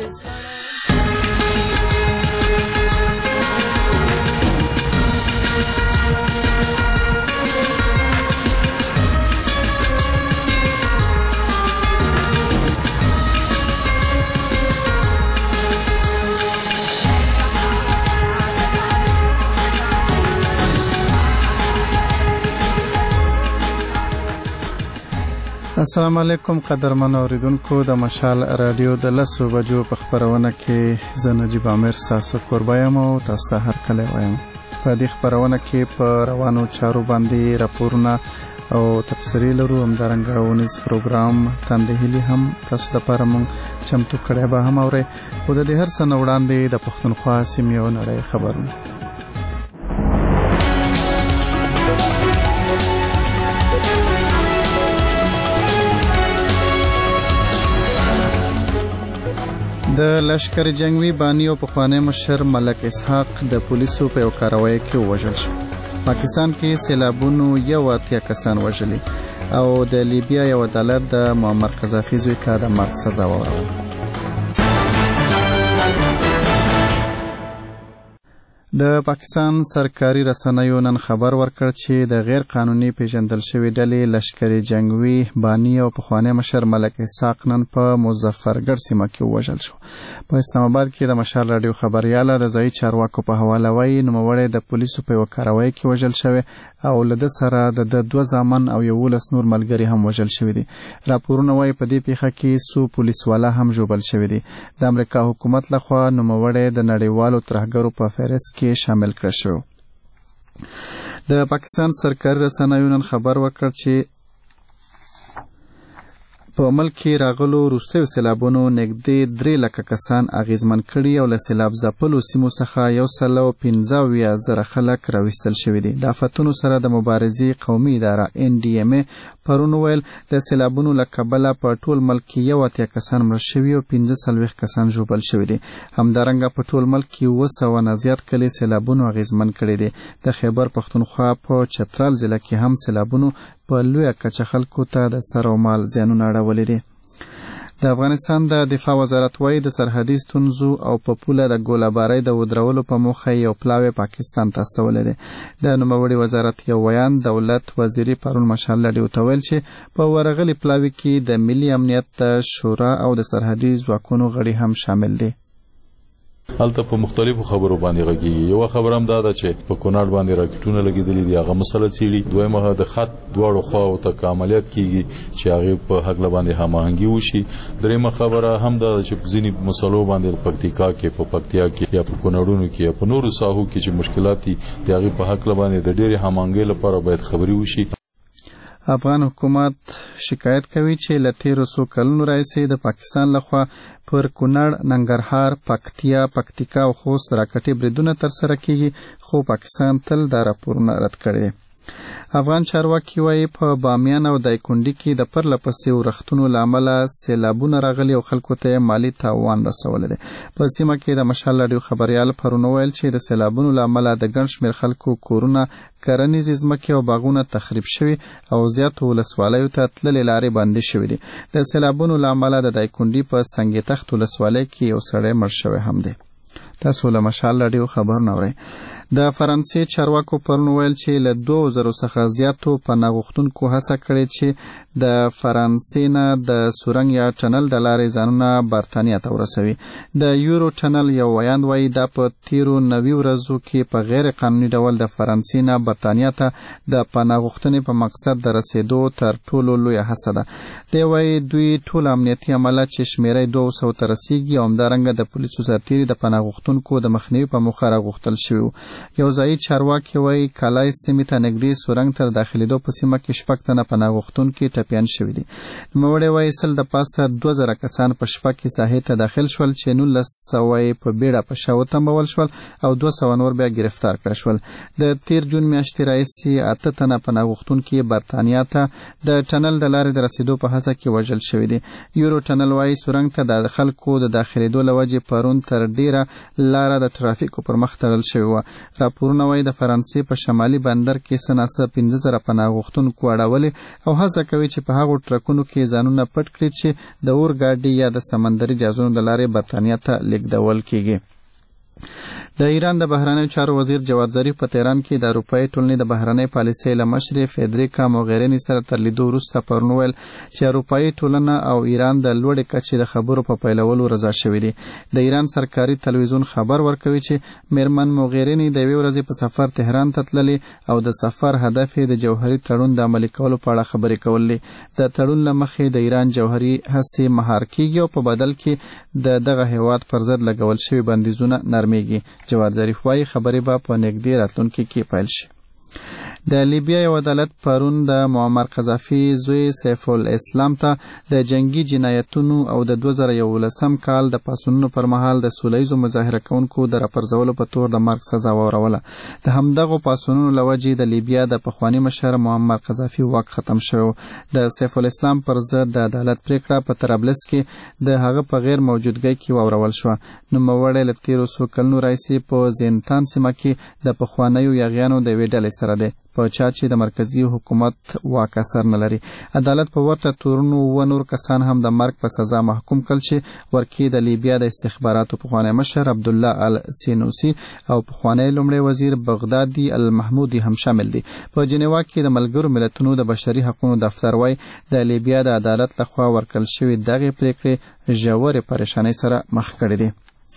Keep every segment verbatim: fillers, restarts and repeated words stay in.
السلام علیکم قدرمن اوریدونکو د مشال رادیو د لسو بجو په خبرونه کې زه نجیب عامر تاسو کوربه یم او تاسو ته هر کله وایم. په دې خبرونه کې په روانو چارو باندې راپورونه او تفسیری لرو، همدارنګه ونیز پروګرام تاندهلی هم تاسو لپاره مونږ چمتو کړی به هم اورئ. خو د دې هر څه نه وړاندې د پښتونخوا سیمې او نړۍ خبرونه. د لشکر جنگوي بانی او پخوانی مشر ملک اسحاق د پولیسو په یو کاروایی کې وژل شو. پاکستان کې سیلابونو یو اتیا کسان وژلي او د لیبیا یو عدالت د معمر قذافي زوی ته د مرګ سزا ورکړه. د پاکستان سرکاري رسنیو نن خبر ورکړ چې د غیر قانوني پیژندل شوی ډلې لشکر جنگوي بانی او پخوانی مشر ملک اسحاق نن په مظفرګړ سیمه کې وژل شو. په اسلام آباد کې د مشال رادیو خبرياله د ځایي چارواکو په حواله وایي نوموړی د پولیسو په یو کاروایی کې وژل شوی او له ده سره د دوه زامن او یولس نور ملګري هم وژل شوي دي. راپورونه وایي په دې پیښه کې څو پولیسوالا هم ژوبل شوي دي. د امریکا حکومت لخوا نوموړی د نړیوالو ترهګرو په فهرست کې شامل کړی شو. د پاکستان سرکاري رسنیو نن خبر ورکړ چې په ملک کې راغلو وروستیو سیلابونو نږدې درې لکه کسان اغیزمن کړي او له سیلاب ځپلو سیمو څخه یو سل او پنځه اویا زره خلک راویستل شوي دي. د آفتونو سره د مبارزې قومي اداره ان ډي ام ای پرون ویل د سیلابونو له کبله په ټول ملک کې یو اتیا کسان مړه شوي او پنځه څلوېښت کسان ژوبل شوي دي. همدارنګه په ټول ملک کې اووه سوه نه زیات کلي سیلابونو اغیزمن کړي دي. د خیبر پښتونخوا په چترال ضلع کې هم سیلابونو په لویه کچه خلکو ته د سر او مال زیانونه اړولي دي. د افغانستان د دفاع وزارت وایي د سرحدي ستونزو او په پوله د ګولهبارۍ د ودرولو په موخه یو پلاوی پاکستان ته استولی دی. د نوموړي وزارت یو ویان دولت وزیري پرون مشال رادیو ته ویل چې په ورغلي پلاوي کې د ملي امنیت د شورا او د سرحدي ځواکونو غړي هم شامل دي. هلته په مختلفو خبرو باندې غږیږي. یو خبر هم دا ده چې په کونړ باندې راکټونه لګېدلي دي، هغه مسله څېړي. دویمه د خط دواړو خواو ته عملیات کیږي چې هغې په هکله باندې هماهنګي وشي. دریمه خبره هم دا ده چې ځینې مسلو باندې په پکتیکا کې په پکتیا کې یا په کونړونو کې یا په نورو ساحو کې چې مشکلات دي د هغې په هکله باندې د ډېرې هماهنګۍ لپاره باید خبرې وشي. افغان حکومت شکایت کوي چې له تیرو څو کلونو راهیسې د پاکستان لخوا پر کونړ، ننګرهار، پکتیا، پکتیکا او خوست راکټي بریدونه ترسره کیږي، خو پاکستان تل دا راپورونه رد کړي. افغان چارواکي وایي په بامیان او دایکنډي کې د پرله پسې ورښتونو له امله سیلابونه راغلي او خلکو ته مالي تاوان رسولی دی. په سیمه کې د مشال رادیو خبریال پرون ویل چې د سیلابونو له امله د ګڼ شمېر خلکو کورونه، کرنیزې ځمکې او باغونه تخریب شوي او زیاتو ولسوالیو ته تللې لارې بندې شوي دي. د سیلابونو له امله د دایکنډي په سنګ تخت ولسوالۍ کې یو سړی مړ شوی هم دی. تاسو له مشال رادیو خبرونه اورئ. د فرانسې چارواکو پرون ویل چې له دوه زرو څخه زیاتو پناه غوښتونکو هڅه کړې چې د فرانسې نه د سورنګ یا ټنل د لارې ځانونه برطانیه ته ورسوي. د یورو ټنل یو ویاند وایي دا په تیرو نوي ورځو کې په غیر قانوني ډول د فرانسې نه برطانیه ته د پناه غوښتنې په مقصد د رسیدو تر ټولو لویه هڅه ده. دی وایي دوی ټول امنیتي عملات چې شمیره دوه سوو ته رسیږي او همدارنګه د پولیسو سرتیري د پناه غوښتونکو د مخنیوي په موخه راغوښتل شوي. یو ځایي چارواکي وایي کالای سیمې ته نږدې سورنګ تر داخلېدو په سیمه کې شپږ تنه پناه غوښتونکي ټپیان شوي دي. نوموړی وایي سل د پاسه دوه زره کسان په شپه کې ساحې ته داخل شول چې نولس سوه یې په بیړه په شا وتمبول شول او دوه سوه نور بیا گرفتار کړه شول. د تیر جون میاشتې راهیسې اته تنه پناه غوښتونکي برطانیه ته د ټنل د لارې د رسیدو په هڅه کې وژل شوي دي. یورو ټنل وایي سورنګ ته د خلکو د داخلېدو له وجې پرون تر ډیره لاره د ترافیکو پر مخ تړل شوې وه. راپورونه وايي د فرانسې په شمالي بندر کې سناسه پنځه زره پناه غوښتونکو اړولې او هڅه کوي چې په هغو ټرکونو کې ځانونه پټ کړي چې د اور ګاډي یا د سمندري جهازونو د لارې برتانیا ته لیږدول کیږي. د ایران د بهرنیو چارو وزیر جواد ظریف په تهران کې د اروپایي ټولنې د بهرنۍ پالیسۍ له مشرې فیدریکا موغریني سره تر لیدو وروسته پرون ویل چې اروپایي ټولنه او ایران د لوړې کچې د خبرو په پیلولو رضا شوي دي. د ایران سرکاري تلویزیون خبر ورکوي چې میرمن موغریني د یوې ورځې په سفر تهران ته تللې او د سفر هدف یې د جوهري تړون د عملي کولو په اړه خبرې کولې. د تړون له مخې د ایران جوهري هڅې مهار کیږي او په بدل کې د دغه هیواد پر ضد لګول شوي بندیزونه نرمیږي. جواد ظریف وايي خبرې به په نږدې راتلونکي کې پیل شي. د لیبیا یو عدالت پرون د معمر قذافي زوی سیف الاسلام ته د جنگي جنایتونو او د دوه زره یولسم کال د پاڅونونو پر مهال د سولهییزو مظاهره کوونکو د راپرځولو په تور د مرګ سزا وروله. د همدغو پاڅونونو له وجې د لیبیا د پخواني مشر معمر قذافي واک ختم شو. د سیف الاسلام پر ضد د عدالت پریکړه په طرابلس کې د هغه په غیر موجودګۍ کې واورول شوه. نوموړی له تیرو څو کلونو راهیسې په زندان سیمه کې د پخوانیو یاغیانو د یوې ډلې سره دی په چا چې د مرکزی حکومت واک اثر نه لري. عدالت په ورته تورونو و نور کسان هم د مرګ په سزا محکوم کړل چې ورکی د لیبیا د استخباراتو پخوانی مشر عبدالله السینوسی او پخوانی لومړی وزیر بغدادي المحمودي هم شامل دي. په جنیوا کې د ملګرو ملتونو د بشري حقوقو دفتر وايي د لیبیا د عدالت لخوا ورکړل شوی دغه پریکړې ژورې پریشانۍ سره مخ کړي دي.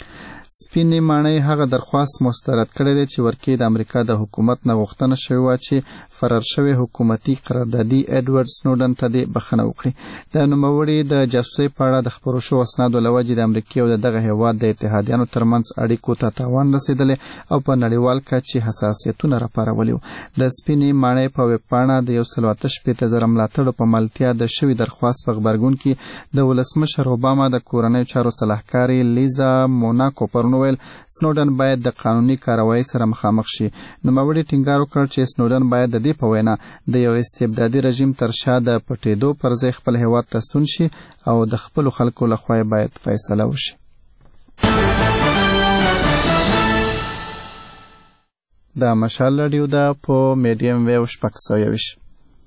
سپینې ماڼۍ هغه درخواست مسترد کړی دی چې ورکی د امریکا د حکومت نه غوښتنه شوې وه چې فرار شوی حکومتي قراردادي ایډورډ سنوډن ته دې بخښنه وکړي. د نوموړي د جاسوسۍ په اړه د خپرو شوو اسنادو له وجې د امریکې او د دغه هیواد د اتحادیانو ترمنځ اړیکو ته تاوان رسېدلی او په نړیوال کچې حساسیتونه راپارولي وو. د سپینې ماڼۍ په ویبپاڼه د یو سل اته شپېته زره ملاتړو په ملتیا د شوي درخواست په غبرګون کې د ولسمشر اوباما د کورنیو چارو سلاکارې لیزا موناکو پرون ویل سنوډن باید د قانوني کاروایی سره مخامخ شي. نوموړي ټینګار وکړ چې سنوډن باید د دې په وینا د یو استبدادي رژیم تر شا د پټېدو پر ځای خپل هیواد ته ستون شي او د خپلو خلکو لخوا باید فیصله وشي. دا مشال راډیو ده په میډیم ویو شپږ سوه یوویشت.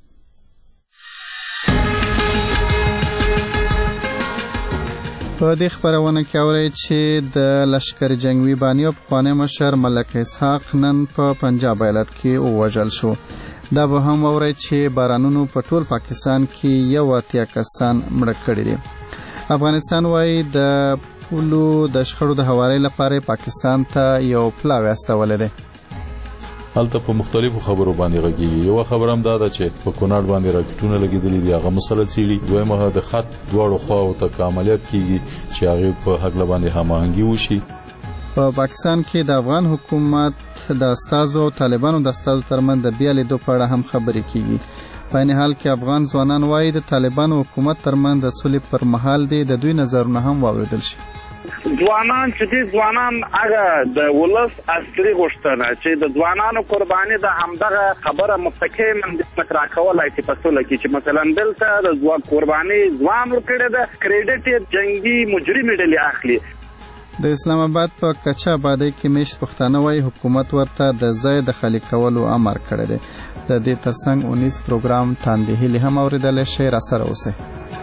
په دې خبرونه کې اورئ چې د لشکر جنگوي بانیو پخوانی مشر ملک اسحاق نن په پنجاب ایالت کې ووژل شو. دا به هم اورئ چې بارانونو په ټول پاکستان کې یو اتیا کسان مړه کړي دي. افغانستان وايي د پولو د شخړو د هوارۍ لپاره پاکستان ته یو پلاوی استولی دی. هلته په مختلفو خبرو باندې غږیږي. یو خبر هم دا ده چې په کونړ باندې راکټونه لګېدلي دي، هغه مسله څېړي. دویمه د خط دواړو خواو ته عملیات کیږي چې هغې په هکله باندې هماهنګي وشي. په پاکستان کې د افغان حکومت د استازو او طالبانو د استازو ترمنځ د بیا لیدو په اړه هم خبرې کیږي. په عین حال کې افغان ځوانان وایي د طالبانو حکومت ترمنځ د صلح پر مهال دی د دوی نظرونه هم واورېدل شي. ځوانان چې دي ځوانان هغه د ولس اصلي غوښتنه چې د ځوانانو قرباني د همدغه خبره مستقیم مطرح کولای شي په سوله کې چې مثلا دلته د ځوان قرباني ځوان ورکړي د کریډټ جنگي مجرم ډلې اخلي. د اسلام آباد په کچا آبادۍ کې میشت پښتانه وايي حکومت ورته د ځای د خالی کولو امر کړی دی. د دې ترڅنګ اونیس پروګرام تاندې هیلې هم اورېدلی شئ. راسره اوسئ.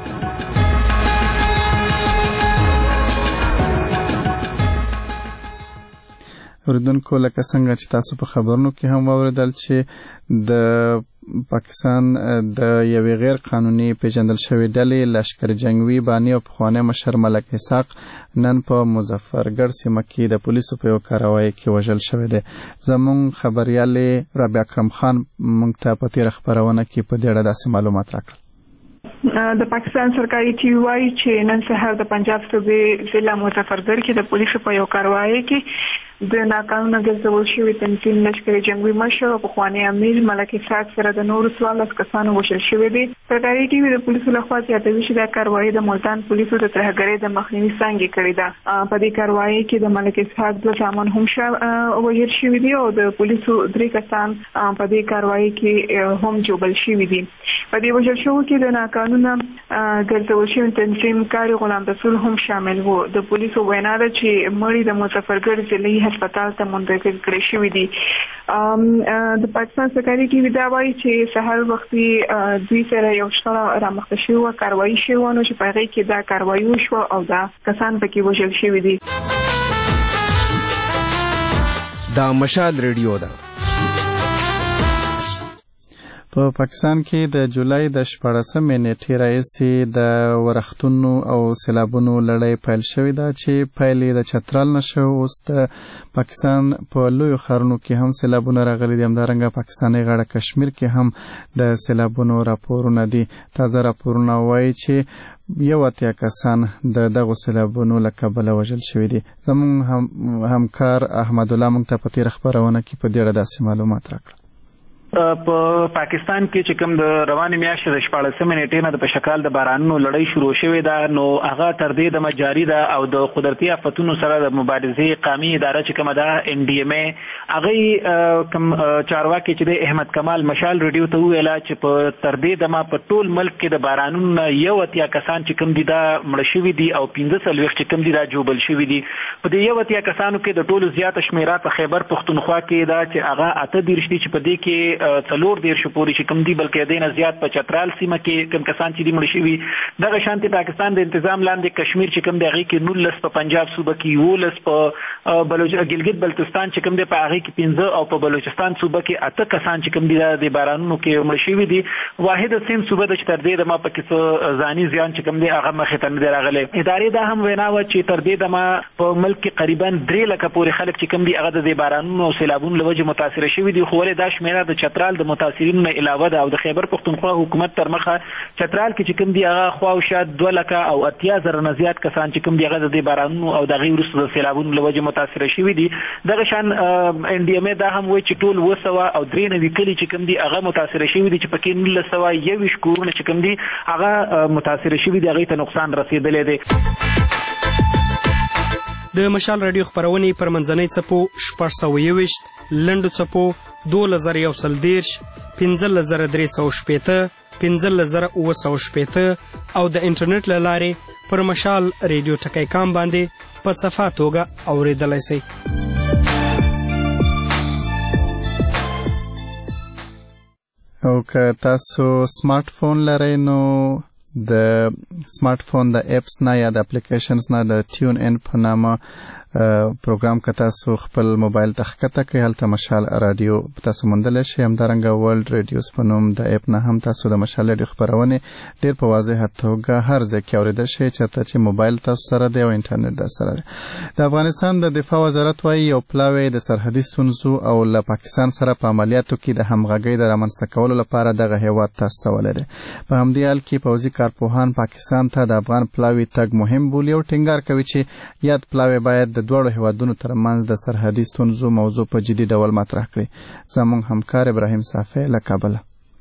اوریدونکو لکه څنګه چې تاسو په خبرونو کې هم واوریدل چې د پاکستان د یوې غیر قانوني پیژندل شوې ډلې لشکر جنگوي بانی او پخوانی مشر ملک اسحاق نن په مظفرګړ سیمه کې د پولیسو په یو کاروایی کې وژل شوی دی. زموږ خبریالې رابعه اکرم خان موږ ته په تېره خپرونه کې په دې اړه داسې معلومات راکړل. د پاکستان سرکاري ټي وي وايي چې نن سهار د پنجاب صوبې ضلع مظفرګړ کې د پولیسو په یو کاروایی کې د ناقانونه ګرځول شوي تنظیم لشکر جنگوي مشر او پخوانی امیر ملک اسحاق سره د نورو څوارلس کسانو وژل شوي دي. سرکاري ټي وي د پولیسو لخوا زیاتوي چې دا کاروایی د ملتان پولیسو د ترهګرۍ د مخنیوي څانګې کړې ده. په دې کاروایی کې د ملک اسحاق دوه زامن هم وژل شوي دي او د پولیسو درې کسان په دې کاروایی کې هم جوړل شوي دي. په دې وجل شو کې د ناقانونه ګرځول شوي تنظیم کاري غلام رسول هم شامل وو. د پولیسو وینا ده چې مړي د مظفرګړ ضلعي هسپتال ته منتقل کړي شوي دي. د پاکستان سرکاري ټي وي دا وایي چې سهار وختي دوی سره یو شخړه رامخته شوې وه، کاروایي شوې وه، نو چې په هغې کې دا کاروایي وشوه او دا کسان پکې وژل شوي دي. دا مشال ریډیو ده. په پاکستان کې د جولای د شپاړسمې نیټې راهیسې د ورښتونو او سیلابونو لړۍ پیل شوې ده چې پیل یې د چترال نه شو. اوس د پاکستان په لویو ښارونو کې هم سیلابونه راغلي دي. همدارنګه پاکستاني غاړه کشمیر کې هم د سیلابونو راپورونه دي. تازه راپورونه وایي چې یو اتیا کسان د دغو سیلابونو له کبله وژل شوي دي. زموږ هم همکار احمد الله موږ ته په تېره خپرونه کې په دې اړه داسې معلومات راکړل. په پاکستان کې چې کوم د روانې میاشتې د شپاړسمې نیټې نه د په شکال د بارانونو لړۍ شروع شوې ده، نو هغه تر دې دمه جاري ده او د قدرتي آفتونو سره د مبارزې قامي اداره چې کومه ده ان ډي ایم ای هغې کوم چارواکي چې د احمد کمال مشال ریډیو ته وویله چې په تر دې دمه په ټول ملک کې د بارانونو نه یو اتیا کسان چې کوم دي دا مړه شوي دي او پنځه څلوېښت چې کوم دي دا جوبل شوي دي. په دې یو اتیا کسانو کې د ټولو زیاته شمېره په خیبر پښتونخوا کې ده چې هغه اته دېرش دي چې په دې کې څلور دېرشو پورې چې کوم دي، بلکې دې نه زیات په چترال سیمه کې کوم کسان چې دي مړه شوي. دغه شانتې پاکستان د انتظام لاندې کشمیر چې کوم دی هغې کې نولس، په پنجاب صوبه کې یولس، په بلوچ ګلګت بلتستان چې کوم دی په هغې کې پنځه او په بلوچستان صوبه کې اته کسان چې کوم دي د بارانونو کې مړه شوي دي. واحد سیم صوبه ده چې تر دې دمه پکې څه ځاني زیان چې کوم دی هغه مخې ته نه دی راغلی. ادارې دا هم وینا وه چې تر دې دمه په ملک کې قریبا درې لکه پورې خلک چې کوم دي هغه د بارانونو او سیلابونو له وجې متاثره شوي دي. خو ولې دا شمېره د چترال د متاثرینو نه علاوه ده او د خیبر پښتونخوا حکومت تر مخه چترال کې چې کوم دي هغه خواوشا دوه لکه او اتیا زره نه زیات کسان چې کوم دي هغه د بارانونو او د هغې وروسته د سیلابونو له وجې متاثره شوي دي. دغه شان ان ډي ایم ای دا هم وایي چې ټول اووه سوه او درې نوي کلي چې کوم دي هغه متاثره شوي دي چې پکې نولس سوه یوویشت کورونه چې کوم دي هغه متاثره شوي دي، هغې ته نقصان رسېدلی دی. د مشال راډیو خپرونې پر منځنۍ څپو شپږ سوه یوویشت، لنډو څپو دولس زره یو سل دېرش، پنځلس زره درې سوه شپېته، پنځلس زره اووه سوه شپېته او د انټرنیټ له لارې پر مشال ریډیو ټکی کام باندې په صفا توګه اورېدلی شئ. او که تاسو سمارټ فون لرئ نو د سمارټ فون د اپس نه یا د اپلیکیشنز نه د ټیون ان په نامه پروګرام که تاسو خپل موبایل ته ښکته کړئ، هلته مشال راډیو تاسو موندلی شئ. همدارنګه ورلډ ریډیوز په نوم د اپ نه هم تاسو د مشال راډیو خپرونې ډېر په واضحه توګه هر ځای کې اورېدلی شئ چېرته چې موبایل تاسو سره دی او انټرنیټ در سره دی. د افغانستان د دفاع وزارت وایي یو پلاوی د سرحدي ستونزو او له پاکستان سره په عملیاتو کې د همغږۍ د رامنځته کولو لپاره دغه هېواد ته استولی دی. په همدې حال کې پوځي کارپوهان پاکستان ته د افغان پلاوي تګ مهم بولي او ټینګار کوي چې یاد پلاوی باید د دواړو هیوادونو ترمنځ د سرحدي ستونزو موضوع په جدي ډول مطرح کړي. زموږ همکار ابراهیم صافی له کابله.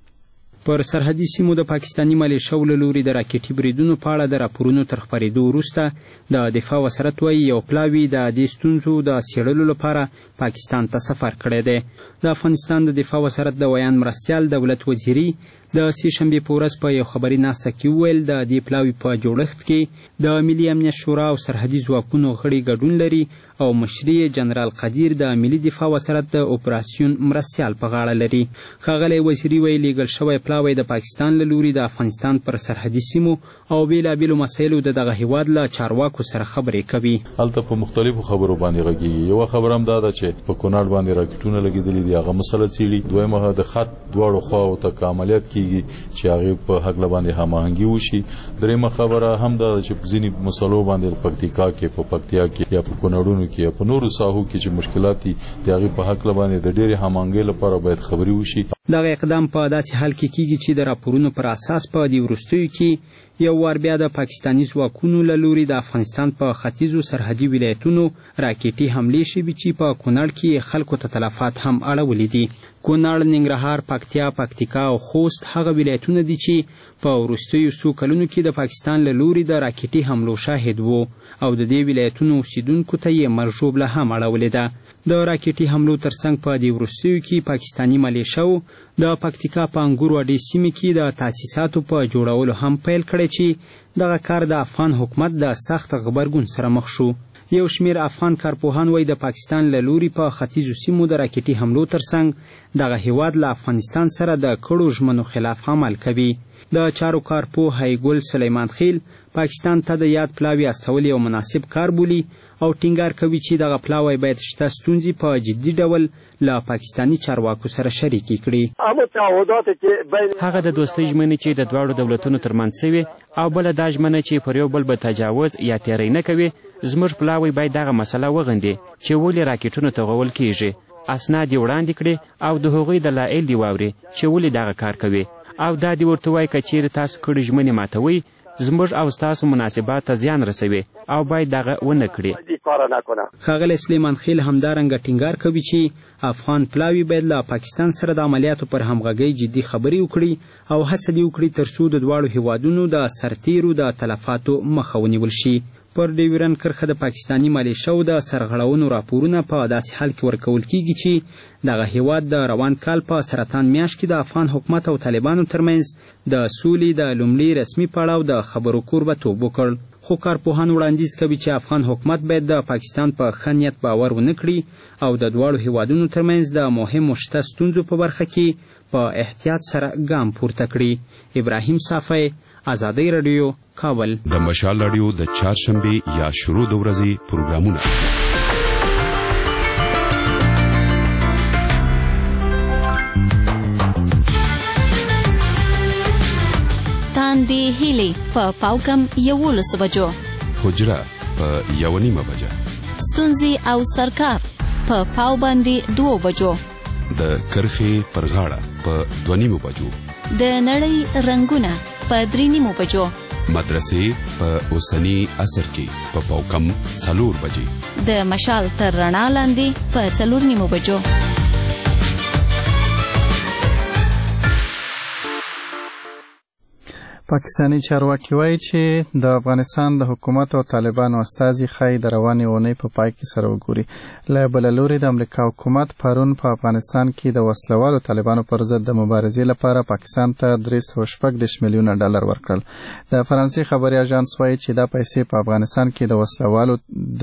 پر سرحدي سیمو د پاکستاني ملیشو له لوري د راکټي بریدونو په اړه د راپورونو تر خپرېدو وروسته د دفاع وزارت وایي یو پلاوي د دې ستونزو د څېړلو لپاره پاکستان ته سفر کړی دی. د افغانستان د دفاع وزارت د ویان مرستیال دولت وزیري د سې شنبې په ورځ په یو خبري ناسته کې وویل د دې پلاوي په جوړښت کې د ملي امنیت شورا او سرحدي ځواکونو غړي ګډون لري او مشري جنرال قدیر د ملي دفاع وزارت د اپراسیون مرستیال په غاړه لري. ښاغلی وزیري وایي لیږل شوی پلاوی د پاکستان له لوري د افغانستان پر سرحدي سیمو او بېلابېلو مسایلو د دغه هیواد له چارواکو سره خبرې کوي. هلته په مختلفو خبرو باندې غږیږي. یوه خبره هم دا ده چې په کونړ باندې راکټونه لګېدلي دي، هغه مسله څېړي. دویمه د خط دواړو خواو ته که عملیات کېږي چې هغې په هکله باندې هماهنګي وشي. درېیمه خبره هم دا ده چې په ځینې مسلو باندې پکتیکا کې په پکتیا کې یا په کونړونو کې یا په نورو ساحو کې چې مشکلات دي د هغې په هکله باندې د ډېرې هماهنګۍ لپاره باید خبرې وشي. دغه اقدام په داسې حال کې کیږي چې د راپورونو پر اساس په دې وروستیو کې یو وار بیا د پاکستاني ځواکونو له لوري د افغانستان په ختیځو سرحدي ولایتونو راکټي حملې شوي چې په کونړ کې خلکو ته تلفات هم اړولي دي. کونړ، ننګرهار، پکتیا، پکتیکا او خوست هغه ولایتونه دي چې په وروستیو څو کلونو کې د پاکستان له لوري د راکټي حملو شاهد وو او د دې ولایتونو اوسیدونکو ته یې مرژوبله هم اړولې ده. د راکټي حملو ترڅنګ په دې وروستیو کې پاکستاني ملیشو د پکتیکا په انګورو اډې سیمې کې د تاسیساتو په جوړولو هم پیل کړی چې دغه کار د افغان حکومت د سخت غبرګون سره مخ شو. یو شمیر افغان کارپوهان وایي د پاکستان له لوري په ختیځو سیمو د راکټي حملو ترڅنګ دغه هیواد له افغانستان سره د کړو ژمنو خلاف عمل کوي. د چارو کارپوه هیګل سلیمان خیل پاکستان ته د یاد پلاوي استول یو مناسب کار بولي او ټینګار کوي چې دغه پلاوی باید شته ستونزې په جدي ډول له پاکستاني چارواکو سره شریکې کړي. هغه د دوستۍ ژمنې چې د دواړو دولتونو ترمنځ سوي او بله دا ژمنه چې پر یو بل به تجاوز یا تیری نه کوي، زموږ پلاوی باید دغه مسله وغندي چې ولې راکټونو توغول کیږي، اسناد یې وړاندې کړي او د هغوی دلایل دې واوري چې ولې دغه کار کوي او دا دې ورته وایي که چیرې تاسو کړي ژمنې ماتوئ زموږ او ستاسو مناسبات ته زیان رسوي او باید دغه ونه کړي. ښاغلی سلیمان خیل همدارنګه ټینګار کوي چې افغان پلاوي باید له پاکستان سره د عملیاتو پر همغږۍ جدي خبرې وکړي او هڅه دې وکړي تر څو د دواړو هیوادونو د سرتیرو د تلفاتو مخه ونیول شي. پر ډیورن کرښه د پاکستاني ملیشو د سرغړونو راپورونه په داسې حال کې ورکول کیږي چې دغه هیواد د روان کال په سرطان میاشت کې د افغان حکومت او طالبانو ترمنځ د سولې د لومړي رسمي پړاو د خبرو کوربتوب وکړ. خو کارپوهان وړاندیز کوي چې افغان حکومت باید د پاکستان په ښه نیت باور ونه کړي او د دواړو هیوادونو ترمنځ د مهمو شته ستونزو په برخه کې په احتیاط سره ګام پورته کړي. ابراهیم صافی، آزادی رادیو، کابل. د مشال رادیو د چهارشنبه یا شروع د ورځې پروګرامونه. تاندې هیلې په پاوکم یولسو بجو، حجره په یو نیمه بجه، ستونزې او سرکار په پاو باندې دوو بجو، د کرښې پر غاړه په دوه نیمو بجو، د نړۍ رنګونه په درې نیمو بجو، مدرسې په اوسني عصر کې په پاوکم څلور بجې، د مشال تر رڼا لاندې په څلور نیمو بجو. پاکستاني چارواکي وایي چې د افغانستان د حکومت او طالبانو استازي ښایي د روانې اونۍ په پای کې سره وګوري. له بله لورې د امریکا حکومت پرون په افغانستان کې د وسلوالو طالبانو پر ضد د مبارزې لپاره پاکستان ته درې سوه شپږ دېرش میلیونه ډالر ورکړل. د فرانسې خبري اژانس وایي چې دا پیسې په افغانستان کې د وسلوالو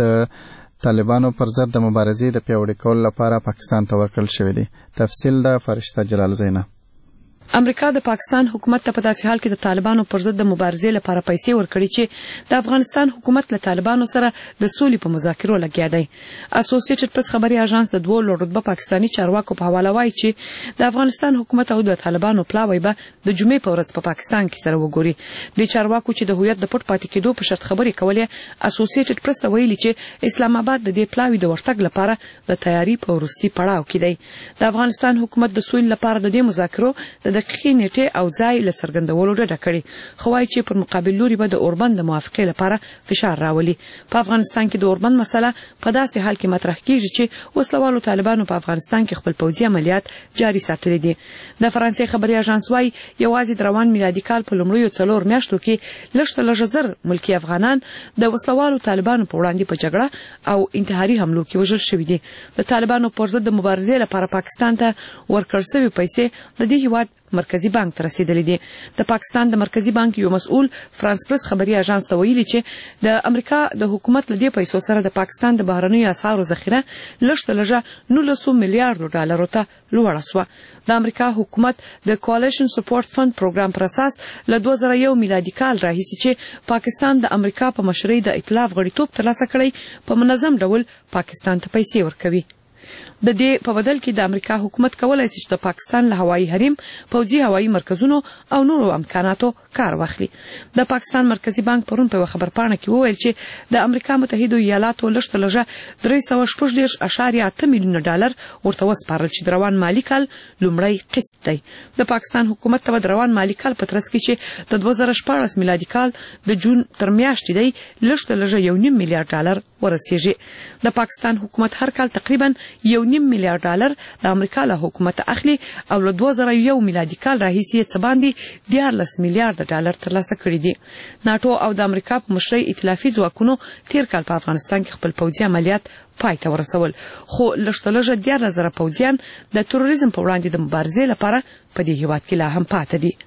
د طالبانو پر ضد د مبارزې د پیاوړي کولو لپاره پاکستان ته ورکړل شوی دی. تفصیل د فرشته جلال زینه. امریکا د پاکستان حکومت ته په داسې حال کې د طالبانو پر ضد د مبارزې لپاره پیسې ورکړي چې د افغانستان حکومت له طالبانو سره د سولې په مذاکرو لګیا دی. اسوسییټډ پریس خبري اژانس د دوه لوړ رتبه پاکستاني چارواکو په حواله وایي چې د افغانستان حکومت او د طالبانو پلاوی به د جمعې په ورځ په پاکستان کې سره وګوري. د چارواکو چې د هویت د پټ پاتې کېدو په شرط خبرې کولې، اسوسییټډ پریس ته ویلي چې اسلام آباد د دې پلاوی د ورتګ لپاره د تیاری په وروستي پړاو کې دی. د افغانستان حکومت د سولې لپاره د دې مذاکرو د دقیقې نیټه او ځای له څرګندولو ډډه کړې، خو وایي چې پر مقابل لوري به د اوربند د موافقې لپاره فشار راولي. په افغانستان کې د اوربند مسله په داسې حال کې مطرح کیږي چې وسلوالو طالبانو په افغانستان کې خپل پوځي عملیات جاري ساتلي دي. د فرانسې خبري اژانس وایي یوازې د روان میلادي کال په لومړیو څلور میاشتو کې لږ تر لږه زر ملکي افغانان د وسلوالو طالبانو په وړاندې په جګړه او انتحاري حملو کې وژل شوي دي. د طالبانو پر ضد د مبارزې لپاره پاکستان ته ورکړل شوي پیسې د دې هیواد مرکزی بانک ته رسیدلې دي. د پاکستان د مرکزی بانک یو مسؤل فرانس پریس خبري اژانس ته ویلي چې د امریکا د حکومت له دې پیسو سره د پاکستان د بهرنیو اسعارو ذخیره لږ تر لږه نولس میلیارډ ډالرو ته لوړه شوه. د امریکا حکومت د کوالېشن سپورټ فند پروګرام پر اساس له دوه زره یو میلادي کال راهیسې چې پاکستان د امریکا په مشرۍ د ائتلاف غړیتوب ترلاسه کړی په منظم ډول پاکستان ته پیسې ورکوي. د دې په بدل کې د امریکا حکومت کولای شي چې د پاکستان له هوایي حریم، پوځي هوایي مرکزونو او نورو امکاناتو کار واخلي. د پاکستان مرکزی بانک پرون په خبرپاڼه کې وویل چې د امریکا متحده ایالاتو لږ تر لږه درې سوه شپږ دېرش اعشاریه اته میلیونه ډالر ورته وسپارل چې د روان مالي کال لومړی قسط دی. د پاکستان حکومت ته د روان مالي کال په ترڅ کې چې د دوه زره شپاړس میلادي کال د جون تر میاشتې دی لږ تر لږه یو نیم میلیارډ ډالر ورسیږي. د پاکستان حکومت هر کال تقریبا یو نیم میلیارډ ډالر د امریکا له حکومت اخلي او له دوه زره یو میلادي کال راهیسې څه باندې دیارلس میلیارډ ډالر ترلاسه کړي دي. ناټو او د امریکا په مشرۍ ائتلافي ځواکونو تیر کال په افغانستان کې خپل پوځي عملیات پای ته ورسول، خو لږترلږه دیارلس زره پوځیان د تروریزم په وړاندې د مبارزې لپاره په دې هیواد کې لا هم پاتې دي.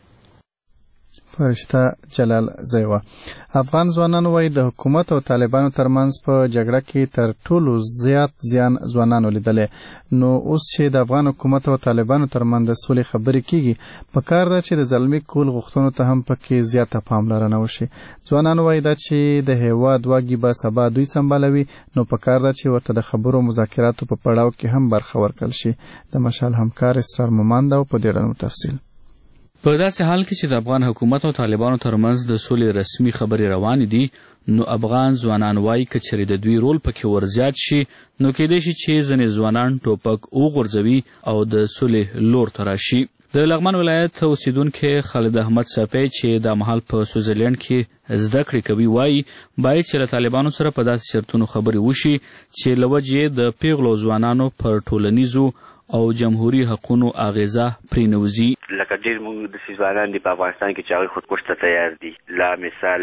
فرشته جلال زیوا. افغان ځوانان وایي د حکومت او طالبانو ترمنځ په جګړه کې تر ټولو زیات زیان ځوانانو لیدلې، نو اوس چې د افغان حکومت او طالبانو ترمنځ د سولې خبرې کیږي، په کار ده چې د زلمي کول غوښتنو ته هم پکې زیاته پاملرنه وشي. ځوانان وایي دا چې د هیواد واګي به سبا دوی سمبالوي، نو په کار ده چې ورته د خبرو مذاکراتو په پړاو کې هم برخه ورکړل شي. د مشال همکار اسرار مومند او په دې اړه تفصیل. په داسې حال کې چې د افغان حکومت او طالبانو ترمنځ د سولې رسمي خبرې روانې دي، نو افغان ځوانان وایي که چېرې د دوی رول پکې ورزیات شي، نو کېدای شي چې ځینې ځوانان ټوپک وغورځوي او د سولې لور ته راشي. د لغمان ولایت اوسیدونکی خالد احمد صافی چې دا مهال په سویزرلینډ کې زده کړې کوي وایي باید چې له طالبانو سره په داسې شرطونو خبرې وشي چې له وجې د پیغلو ځوانانو پر ټولنیزو او جمهوری حقونو اغیزه پرې نه وځي. لکه ډېر موږ داسې ځوانان دي په افغانستان کې چې هغوی خودکش ته تیار دي. لا مثال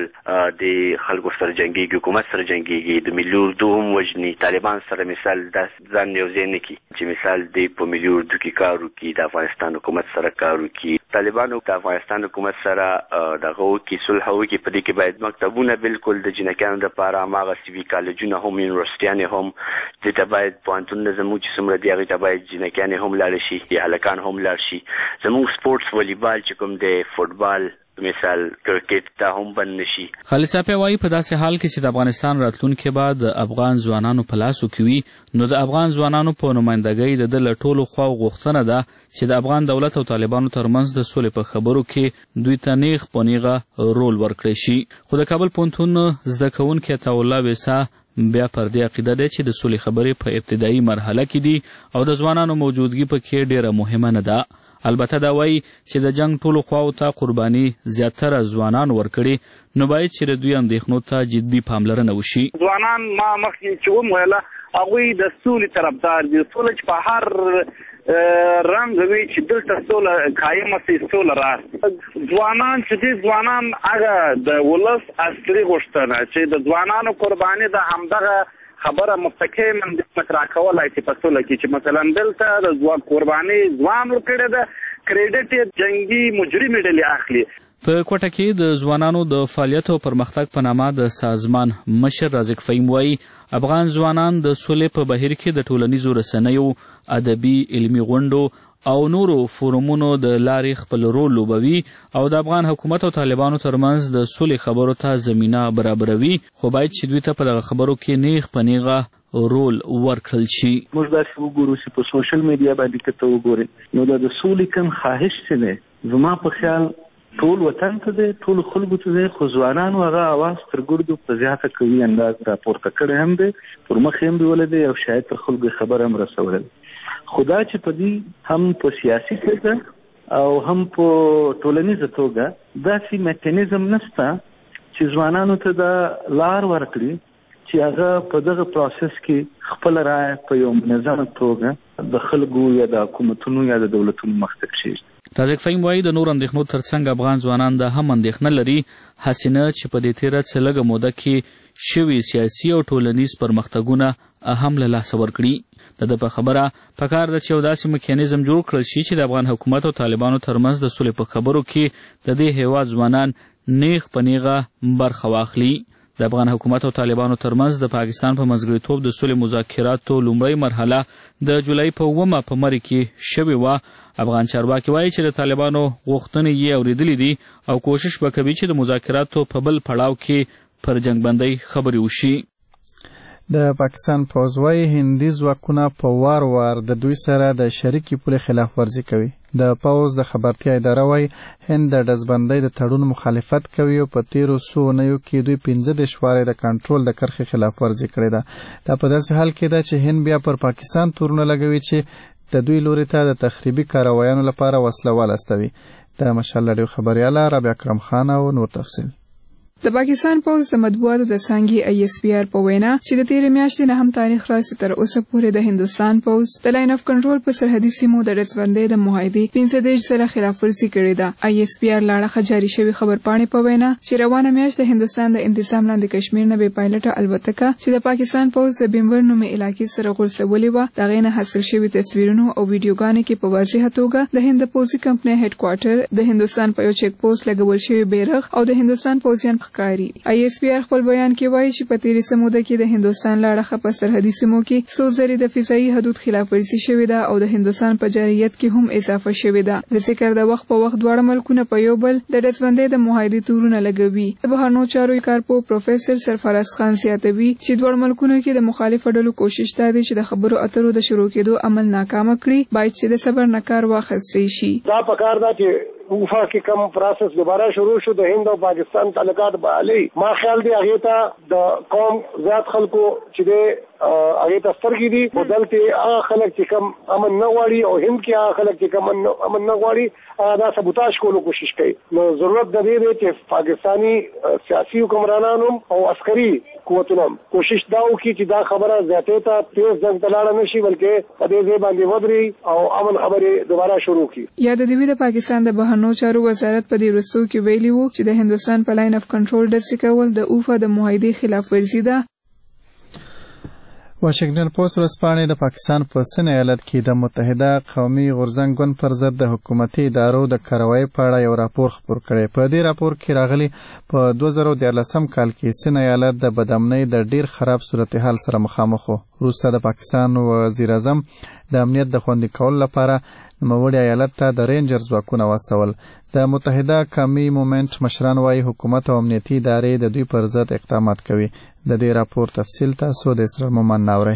د خلکو سره جنګېږي، حکومت سره جنګېږي، د ملي اردو هم وژني. طالبان سره مثال داسې ځان یو ځای نه کړي چې مثال دی په ملي اردو کې کار وکړي، د افغانستان حکومت سره کار وکړي. طالبانو د افغانستان حکومت سره دغه وکړي، صلح وکړي. په دې کې باید مکتبونه بالکل د جنکیانو دپاره هماغه سوي کالجونه هم یونیورسټیانې هم دې ته باید پوهنتونونه زموږ چې څومره دي هغې ته باید جنکیانې هم لاړ شي، یا هلکان هم لاړ شي. زموږ سپورټس والیبال چې کوم دی، فوټبال مثال کرکټ دا هم بند نشي. خالد صافی وایي په داسې حال کې چې د افغانستان راتلونکی به د افغان ځوانانو په لاسو کې وي، نو د افغان ځوانانو په نمایندګۍ د ده له ټولو خواو غوښتنه ده چې د افغان دولت او طالبانو ترمنځ د سولې په خبرو کې دوی ته نیغ په نیغه رول ورکړی شي. خو د کابل پوهنتون زده کوونکی عطاالله ویسا بیا پر دې عقیده دی چې د سولې خبرې په ابتدایي مرحله کې دي او د ځوانانو موجودګي پکې ډېره مهمه نه ده. البته دا وایي چې د جنگ ټولو خواو ته قرباني زیاتره ځوانان ورکړي، نو باید چې د دوی اندېښنو ته جدي پاملرنه وشي. ځوانان ما مخکې چې ومویله هغوی د سولې طرفدار دي. سوله چې په هر رنګ وي چې دلته سوله قایمه سي، سوله راسي. ځوانان چې دي، ځوانان هغه د ولس اصلي غوښتنه چې د ځوانانو قرباني د همدغه خبره مستقیما د راکولای چې په سوله کې چې مثلا دلته د ځوان قرباني ځوان ورکړی ده، کریډټ جنگي مجرمې ډلې اخلي. په کوټه کې د ځوانانو د فعالیت او پرمختګ په نامه د سازمان مشر رازق فهیم وایي افغان ځوانان د سولې په بهیر کې د ټولنیزو رسنیو، ادبي، علمي غونډو او نورو فورمونو د لارې خپل رول لوبوي او د افغان حکومت او طالبانو ترمنځ د سولې خبرو ته زمینه برابروي، خو باید چې دوی ته په دغه خبرو کې نیغ په نیغه رول ورکړل شي. موږ داسې وګورو چې په سوشل میډیا باندې که ته وګورې نو د سولې کوم خواهش چې دی زما په خیال ټول وطن ته دی، ټول خلکو ته دی، خو ځوانانو هغه اواز تر ګردو په زیاته قوي انداز راپورته کړی هم دی، پر مخ یې هم بیولی دی او شاید تر خلکو خبر هم رسولی دی. خو دا چې په دې هم په سیاسي توګه او هم په ټولنیزه توګه داسې میکانیزم نشته چې ځوانانو ته دا لار ورکړي چې هغه په دغه پروسس کې خپل رایه په یو منظمه توګه د خلکو یا د حکومتونو یا د دولتونو مخ ته کښېږدي. رازق فهیم وایي د نور اندېښنو ترڅنګ افغان ځوانان دا هم اندېښنه لري هسې نه چې په دې تېره څه لږه موده کې شوي سیاسي او ټولنیز پرمختګونه هم له لاسه ورکړي. د ده په خبره پکار ده چې یو داسې میکانیزم جوړ کړل شي چې د افغان حکومت او طالبانو ترمنځ د سولې په خبرو کې د دې هیواد ځوانان نیغ په نیغه برخه واخلي. د افغان حکومت او طالبانو ترمنځ د پاکستان په منځګړیتوب د سولې مذاکراتو لومړۍ مرحله د جولای په اوومه په مري کې شوې وه. افغان چارواکي وایي چې د طالبانو غوښتنې یې اورېدلې دي او کوشش به کوي چې د مذاکراتو په بل پړاو کې پر جنګبندۍ خبرې وشي. د پاکستان پوځ وایي هندي ځواکونه په وار وار د دوی سره د شریکې پولې خلاف ورزي کوي. د پوځ د خبرتیا اداره وایي هند د ډزبندۍ د تړون مخالفت کوي او په تیرو څو اونیو کې دوی پنځه دېرش وارې د کنټرول د کرښې خلاف ورزي کړې ده. دا په داسې حال کې ده چې هند بیا پر پاکستان تورونه لګوي چې د دوی لوري ته د تخریبي کاروایانو لپاره وسله وال استوي. د مشال راډیو خبریاله رابعه اکرم خان او نور تفصیل. د پاکستان پوز د مطبوعاتو د څانګې ای اس پی آر په وینا چې د تیرې میاشتې نه هم تاریخ راسي تر اوسه پورې د هندوستان پوز د لاین اف کنټرول په سرحدي سیمو د ډزبندۍ د معاهدې پنځه دېرش ځله خلافورزي کړې ده. ای اس پی آر لاړه جاری شوی خبرپاڼې په وینا چې روانه میاشت د هندوستان د انتظام لاندې کشمیر نه بې پایلټه الوتکه چې د پاکستان پوز د بمبر نومي علاقې سره غورځولې وه د هغې نه حاصل شوي تصویرونو او ویډیوګانې کې په واضحه توګه د هند پوځي کمپنۍ هډ کوارټر د هندوستان په یو چیک پوسټ لګول شوی بیرغ او د هندوستان پوځیان ښکاري. ای اس پی آر خپل بیان کې وایي چې په تیرې څه موده کې د هندوستان له اړخه په سرحدي سیمو کې څو ځلې د فضایي حدود خلافورزي شوې ده او د هندوستان په جارحیت کې هم اضافه شوې ده. د ذکر د وخت په وخت دواړه ملکونه په یو بل د ډزبندۍ د معاهدې تورونه لګوي. د بهرنیو چارو کارپو پروفیسر سرفراز خان زیاتوي چې دواړو ملکونو کې د مخالفو ډلو کوشش دا دی چې د خبرو اترو د شروع کېدو عمل ناکامه کړي، باید چې د صبر نه کار واخیستل شي. دا پکار ده چې وفا کې کم پروسس دوباره شروع شو د هند او پاکستان تعلقات بحالي. ما خیال دی هغه ته د قوم زیات خلکو چې د هغه ته سترګې دي او دلته هغه خلک چې کم امن نه غواړي او هند کې هغه خلک چې کم امن نه غواړي هغه دا سبوتاژ کولو کوشش کوي. نو ضرورت د دې دی چې پاکستانی سیاسي حکمرانانو او عسکري قوتونو کوشش دا وکړي چې دا خبره زیاتې ته تیز جنگ ته لاړ نه شي بلکې په دې ځای باندې ودري او امن خبرې دوباره شروع کړي. یا د دې د پاکستان د بهرنیو چارو وزارت په دې وروستیو کې ویلي وو چې د هندوستان په لاین اف کنټرول ډزې کول د اوفا د معاهدې خلاف ورزي ده. واشنگټن پوسټ ورځپاڼې د پاکستان په سن ایالت کې د متحده قومي غورځنګ ګوند پر ضد د حکومتي ادارو د کاروایۍ په اړه یو راپور خپور کړی. په دې راپور کې راغلي په دوه زره دیارلسم کال کې سن ایالت د بدامنۍ د ډیر خراب صورتحال سره مخامخ و. وروسته د پاکستان وزیر اعظم د امنیت د خوندي کولو لپاره نوموړي ایالت ته د رینجر ځواکونه واستول. د متحده قومي مومنټ مشران وايي حکومت او امنیتي ادارې د دوی پر ضد اقدامات کوي. د دې راپور تفصیل تاسو د اسرار مومن ناورئ.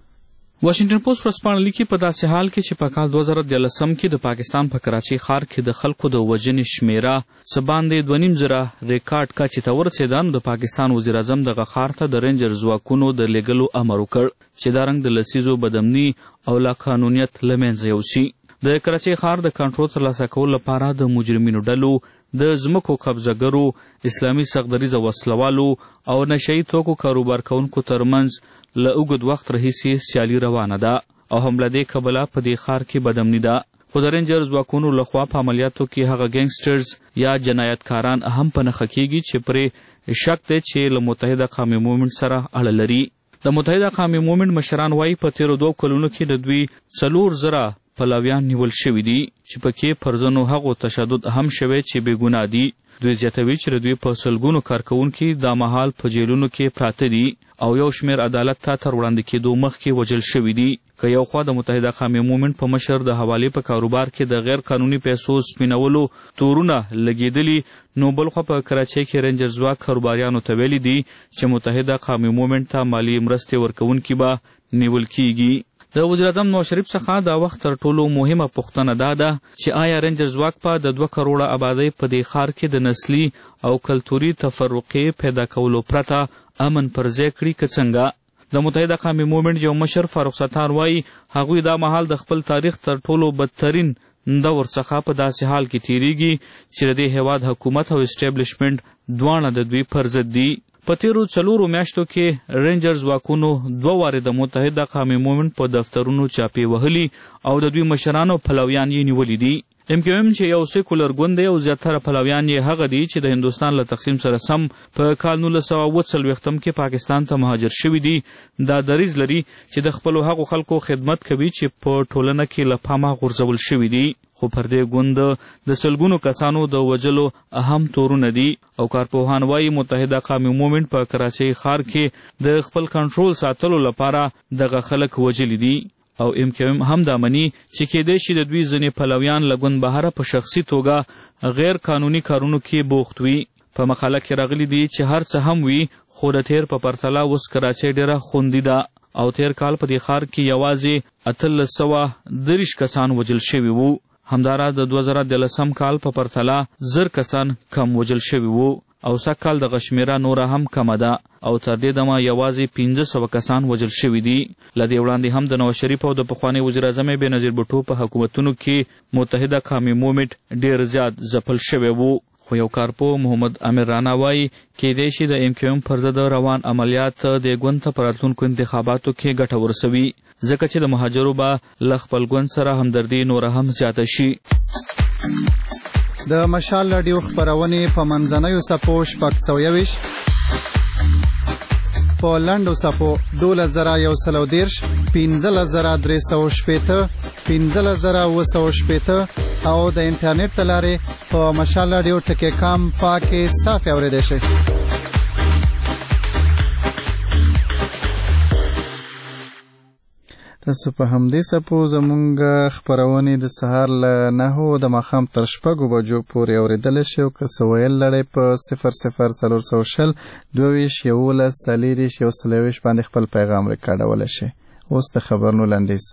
واشنگټن پوسټ ورځپاڼه لیکي په داسې حال کې چې په کال دوه زره دیارلسم کې د پاکستان په کراچۍ ښار کې د خلکو د وژنې شمیره څه باندې دوه نیم زره ریکارډ کچې ته ورسېده، نو د پاکستان وزیر اعظم دغه ښار ته د رینجر ځواکونو د لیږلو امر وکړ چې دا رنګ د لسیزو بدامني او لاقانونیت له منځه یوسي. د کراچۍ ښار د کنټرول ترلاسه کولو لپاره د مجرمینو ډلو، د ځمکو قبضهګرو، اسلامي سختدریزه وسلوالو او نشهیي توکو کاروبار کوونکو ترمنځ له اوږد وخت راهیسې سیالي روانه ده او هم له دې کبله په دې ښار کې بدامني ده. خو د رینجر ځواکونو لخوا په عملیاتو کې هغه ګینګسټرز یا جنایتکاران هم په نښه کېږي چې پرې شک دی چې له متحده قومي مومنټ سره اړه لري. د متحده قومي مومنټ مشران وایي په تیرو دوو کلونو کې د دوی څلور زره پلویان نیول شوي دي چې پکې پر ځینو هغو تشدد هم شوی چې بې ګناه دي. دوی زیاتوي چې د دوی په سلګونو کارکوونکي دا مهال په جیلونو کې پراته دي او یو شمېر عدالت ته تر وړاندې کېدو مخکې وژل شوي دي. که یو خوا د متحده قومي مومنټ په مشر د حوالې په کاروبار کې د غیر قانوني پیسو سپینولو تورونه لګېدلي، نو بل خوا په کراچۍ کې رینجر ځواک کاروباریانو ته ویلي دي چې متحده قومي مومنټ ته مالي مرستې ورکوونکي به نیول کیږي. د وزیر اعظم نواز شریف څخه دا وخت تر ټولو مهمه پوښتنه دا ده چې آیا رینجر ځواک په د دوه کروړه آبادۍ په دې ښار کې د نسلي او کلتوري تفرقې پیدا کولو پرته امن پر ځای کړي که څنګه؟ د متحده قومي مومنټ یو مشر فاروق ستار وایي هغوی دا مهال د خپل تاریخ تر ټولو بدترین دور څخه په داسې حال کې تیریږي چې د دې هیواد حکومت او اسټیبلیشمنټ دواړه د دوی پر ضد دي. په تیرو څلورو میاشتو کې رینجر ځواکونو دوه وارې د متحده قومي مومنټ په دفترونو چاپې وهلي او د دوی مشرانو پلویان یې نیولي دي. ام کیو ایم چې یو سیکولر ګوند دی او زیاتره پلویان یې هغه دي چې د هندوستان له تقسیم سره سم په کال نولس سوه اوه څلوېښتم کې پاکستان ته مهاجر شوي دي. دا دریځ لري چې د خپلو هغو خلکو خدمت کوي چې په ټولنه کې له پامه غورځول شوي دي. خو پر دې ګوند د سلګونو کسانو د وژلو اهم تورونه دي او کارپوهان وایي متحده قومي مومنټ په کراچۍ ښار کې د خپل کنټرول ساتلو لپاره دغه خلک وژلي دي. او ام کیو ایم هم دا مني چې کېدای شي د دوی ځینې پلویان له ګوند بهره په شخصي توګه غیر قانوني کارونو کې بوخت وي. په مقاله کې راغلي دي چې هر څه هم وي خو د تیر په پرتله اوس کراچۍ ډېره خوندي ده او تیر کال په دې ښار کې یوازې اتلس سوه دېرش کسان وژل شوي وو. همداراز د دوه زره دیارلسم کال په پرتله زر کسان کم وژل شوي وو او سږ کال دغه شمېره نوره هم کمه ده او تر دې دمه یوازې پنځه سوه کسان وژل شوي دي. له دې وړاندې هم د نواز شریف او د پخواني وزیر اعظم بېنظیر بوټو په حکومتونو کې متحده قومي مومنټ ډېر زیات ځپل شوی و. خو یو کارپو محمد امیر رانا وایي کیدای شي د ایم کیو ایم پر ضد روان عملیات د ګوند ته په راتلونکو انتخاباتو کې ګټه ورسوي ځکه چې د مهاجرو به له خپل ګوند سره همدردي نوره هم زیاته شي. د مشال راډیو خپرونې په منځنیو څپو شپږ سوه یویشت، په لنډو څپو دولس زره یو سل او دېرش، پنځلس زره درې سوه شپېته، پنځلس زره اووه سوه شپېته او د انټرنیټ له لارې په مشال راډیو ټکي کام پاکې صافې اورېدی شئ. تاسو په همدې څپو زمونږ خپرونې د سهار له نهو د ماښام تر شپږو بجو پورې اورېدلی شي او که څه ویل لرئ په صفر صفر څلور سوه شل دوه ویشت یولس څلېرویشت یو سل یوویشت باندې خپل پیغام ریکارډولی شئ. اوس د خبرونو لنډیز.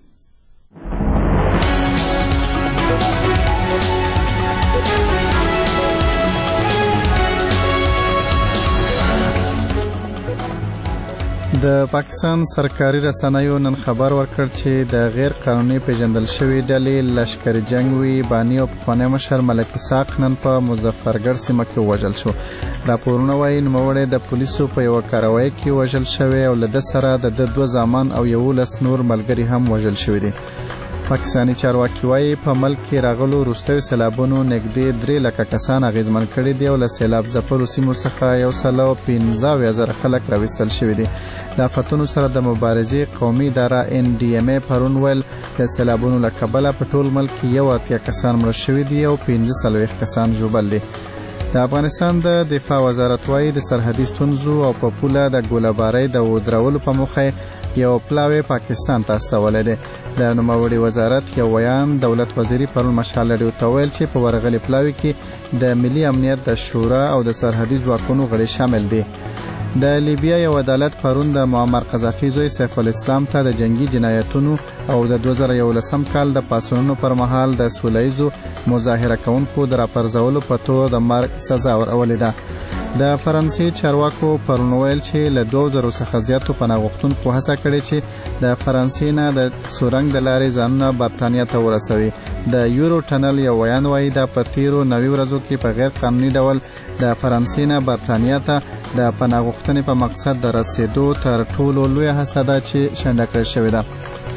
د پاکستان سرکاري رسنیو نن خبر ورکړ چې د غیر قانوني پیژندل شوی ډلې لشکر جنگوي بانی او پخوانی مشر ملک اسحاق نن په مظفرګړ سیمه کې وژل شو. راپورونه وایي نوموړی د پولیسو په یوه کاروایی کې وژل شوی او له ده سره د ده دوه زامن او یولس نور ملګري هم وژل شوي دي. پاکستاني چارواکي وایي په ملک کې راغلو وروستیو سیلابونو نږدې درې لکه کسان اغېزمن کړي دي او له سیلاب ځپلو سیمو څخه یو سل او پنځه اویا زره خلک راویستل شوي دي. د آفتونو سره د مبارزې قومي اداره ان ډي ام ای پرون ویل د سیلابونو له کبله په ټول ملک کې یو اتیا کسان مړه شوي دي او پنځه څلوېښت کسان ژوبل دي. د افغانستان د دفاع وزارت وایي د سرحدي ستونزو او په پوله د ګولهبارۍ د ودرولو په موخه یو پلاوی پاکستان ته استولی دی. د نوموړي وزارت یو ویان دولت وزیري پرون مشال راډیو ته ویل چې په ورغلي پلاوي کې د ملي امنیت د شورا او د سرحدي ځواکونو غړي شامل دي. د لیبیا یو عدالت پرون د معمر قذافي زوی سیف الاسلام ته د جنگي جنایتونو او د دوه زره یولسم کال د پاڅونونو پر مهال د سوله ییزو مظاهره کوونکو د راپرځولو په توګه د مرګ سزا ورولې ده. د فرانسې چارواکو پرون ویل چې له دوه زرو څخه زیاتو پناه غوښتونکو هڅه کړې چې د فرانسې نه د سورنګ د لارې ځانونه برطانیه ته ورسوي. د یورو ټنل یو ویان وایي دا په تیرو نوي ورځو کې په غیر قانوني ډول د فرانسې نه برطانیه ته د پناه غوښتنې په مقصد د رسیدو تر ټولو لویه هڅه ده چې شنډه کړې شوې ده.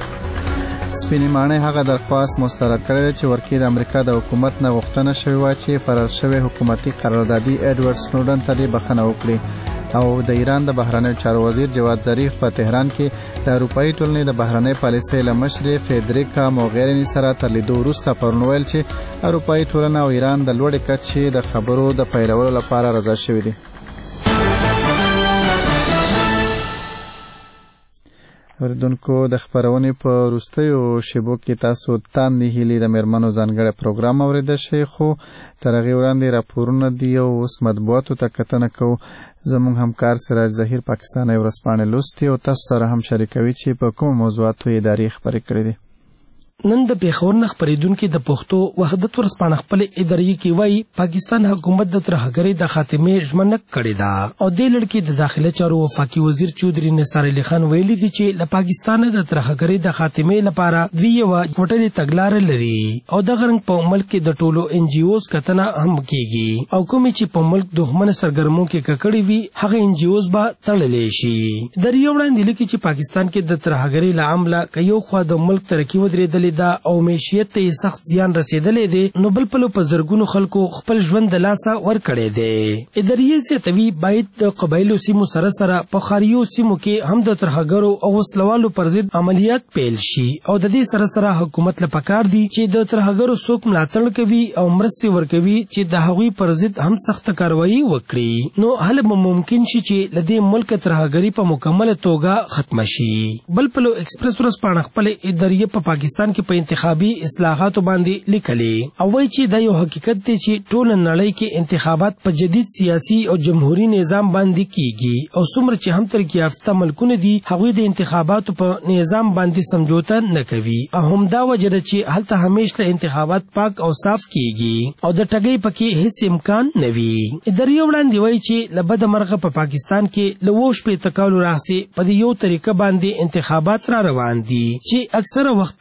سپینې ماڼۍ هغه درخواست مسترد کړی چې ورکې د امریکا د حکومت نه غوښتنه شوې وه چې فرار شوی حکومتي قراردادي ایډورډ سنوډن ته دې بخښنه وکړي او د ایران د بهرنیو چارو وزیر جواد ظریف په تهران کې د اروپایي ټولنې د بهرنۍ پالیسۍ له مشرې فیدریکا موغیریني سره تر لیدو وروسته پرون ویل چې اروپایي ټولنه او ایران د لوړې کچې د خبرو د پیلولو لپاره رضا شوي دي. اوریدونکو د خپرونې په وروستیو شیبو کې تاسو تاندې هیلې د میرمنو ځانګړی پروګرام اورېدی شئ خو تر هغې وړاندې راپورونه دي او اوس مطبوعاتو ته کتنه کوو. زموږ همکار سراج ظهیر پاکستاني ورځپاڼې لوستي او تاسو سره هم شریکوي چې په کومو موضوعاتو یې ادارې خپرې کړې دي. نن د پیښور نه خپرېدونکي د پښتو وحدت ورځپاڼه خپل ادارې کې وایي پاکستان حکومت د ترهګرۍ د خاتمې ژمنه کړې ده او دې لړ کې د داخله چارو وفاقي وزیر چودري نثار علي خان ویلي دي چې له پاکستان د ترهګرۍ د خاتمې لپاره دوی یوه ټوټلې تګلاره لري او دغه رنګ په ملک کې د ټولو ان جی اوز کتنه هم کیږي او کومې چې په ملک دښمن سرګرمو کې ککړې وي هغه ان جی اوز به تړلې شي. د ریو وړاندې لیکي چې پاکستان کې د ترهګرۍ له امله که یو خوا د ملک ترقي ودرېدلې دا او معیشت ته سخت زیان رسیدلې دی نو بل پلو په زرګونو خلکو خپل ژوند د لاسه ورکړی دی. ادارې زیاتوي باید د قبایلو سیمو سره سره په ښاریو سیمو کې هم د ترهګرو او وسلوالو پر ضد عملیات پیل شي او د دې سره سره حکومت له پکار دی چې د ترهګرو څوک ملاتړ کوي او مرستې ورکوي چې د هغوی پر ضد هم سخت کاروایی وکړي نو هله به ممکن شي چې له دې ملک ترهګري په مکمله توګه ختمه شي. بل پلو ایکسپریس ورځپاڼه خپل ادارې په پاکستان کې په انتخابي اصلاحاتو باندې لیکلي او وایي چې دا یو حقیقت دی چې ټول نړۍ کې انتخابات په جدید سیاسي او جمهوریت نظام باندې کیږي او څومره چې هم ترقي یافته ملکونه دي هغوی د انتخاباتو په نظام باندې سمجوته نه کوي او همدا وجه ده چې هلته همیشه انتخابات پاک او صاف کیږي او د ټګۍ پکې هیڅ امکان نه وي. ادارې وړاندې وایي چې له بده مرغه په پاکستان کې له اووه شپېته کالو راهیسې په دې یو طریقه باندې انتخابات را روان دي چې اکثره وخت پکې د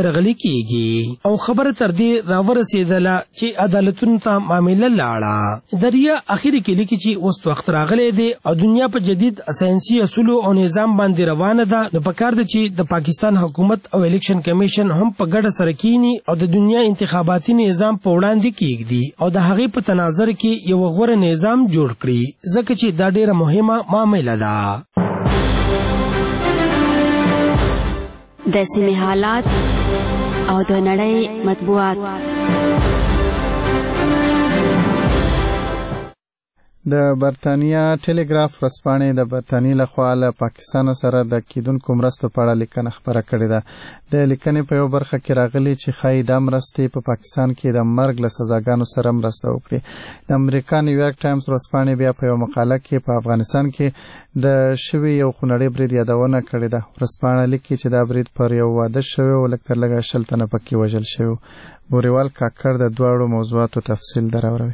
درغلي کیږي او خبره تر دې راورسېدله چې عدالتونو ته معامله لاړه. دریا اخر کې لیکي چې اوس وخت راغلی دی او دنیا په جدید ساينسي اصولو او نظام باندې روانه ده. نو پکار ده چې د پاکستان حکومت او الیکشن کمیشن هم په ګډه سره کینی او د دنیا انتخاباتي نظام په وړاندې کیږدي او د هغې په تناظر کې یو غوره نظام جوړ کړي ځکه چې دا ډیره مهمه معامله ده. د سیمې حالات او د نړۍ مطبوعات. د برتانیا ټلګراف ورځپاڼې د برتانیې لخوا له پاکستان سره د کیدونکو مرستو په اړه لیکنه خپره کړې ده. د لیکنې په یو برخه کې راغلي چې ښایي دا مرستې په پاکستان کې د مرګ له سزاګانو سره مرسته وکړي. د امریکا نیویارک ټایمز ورځپاڼې بیا په یو مقاله کې په افغانستان کې د شوي یو خونړي برید یادونه کړې ده. ورځپاڼه لیکي چې دا برید پر یو واده شوی او لږ تر لږه شل تنه پکې وژل شوي. بوریوال کاکړ د دواړو موضوعاتو تفصیل دراوروي.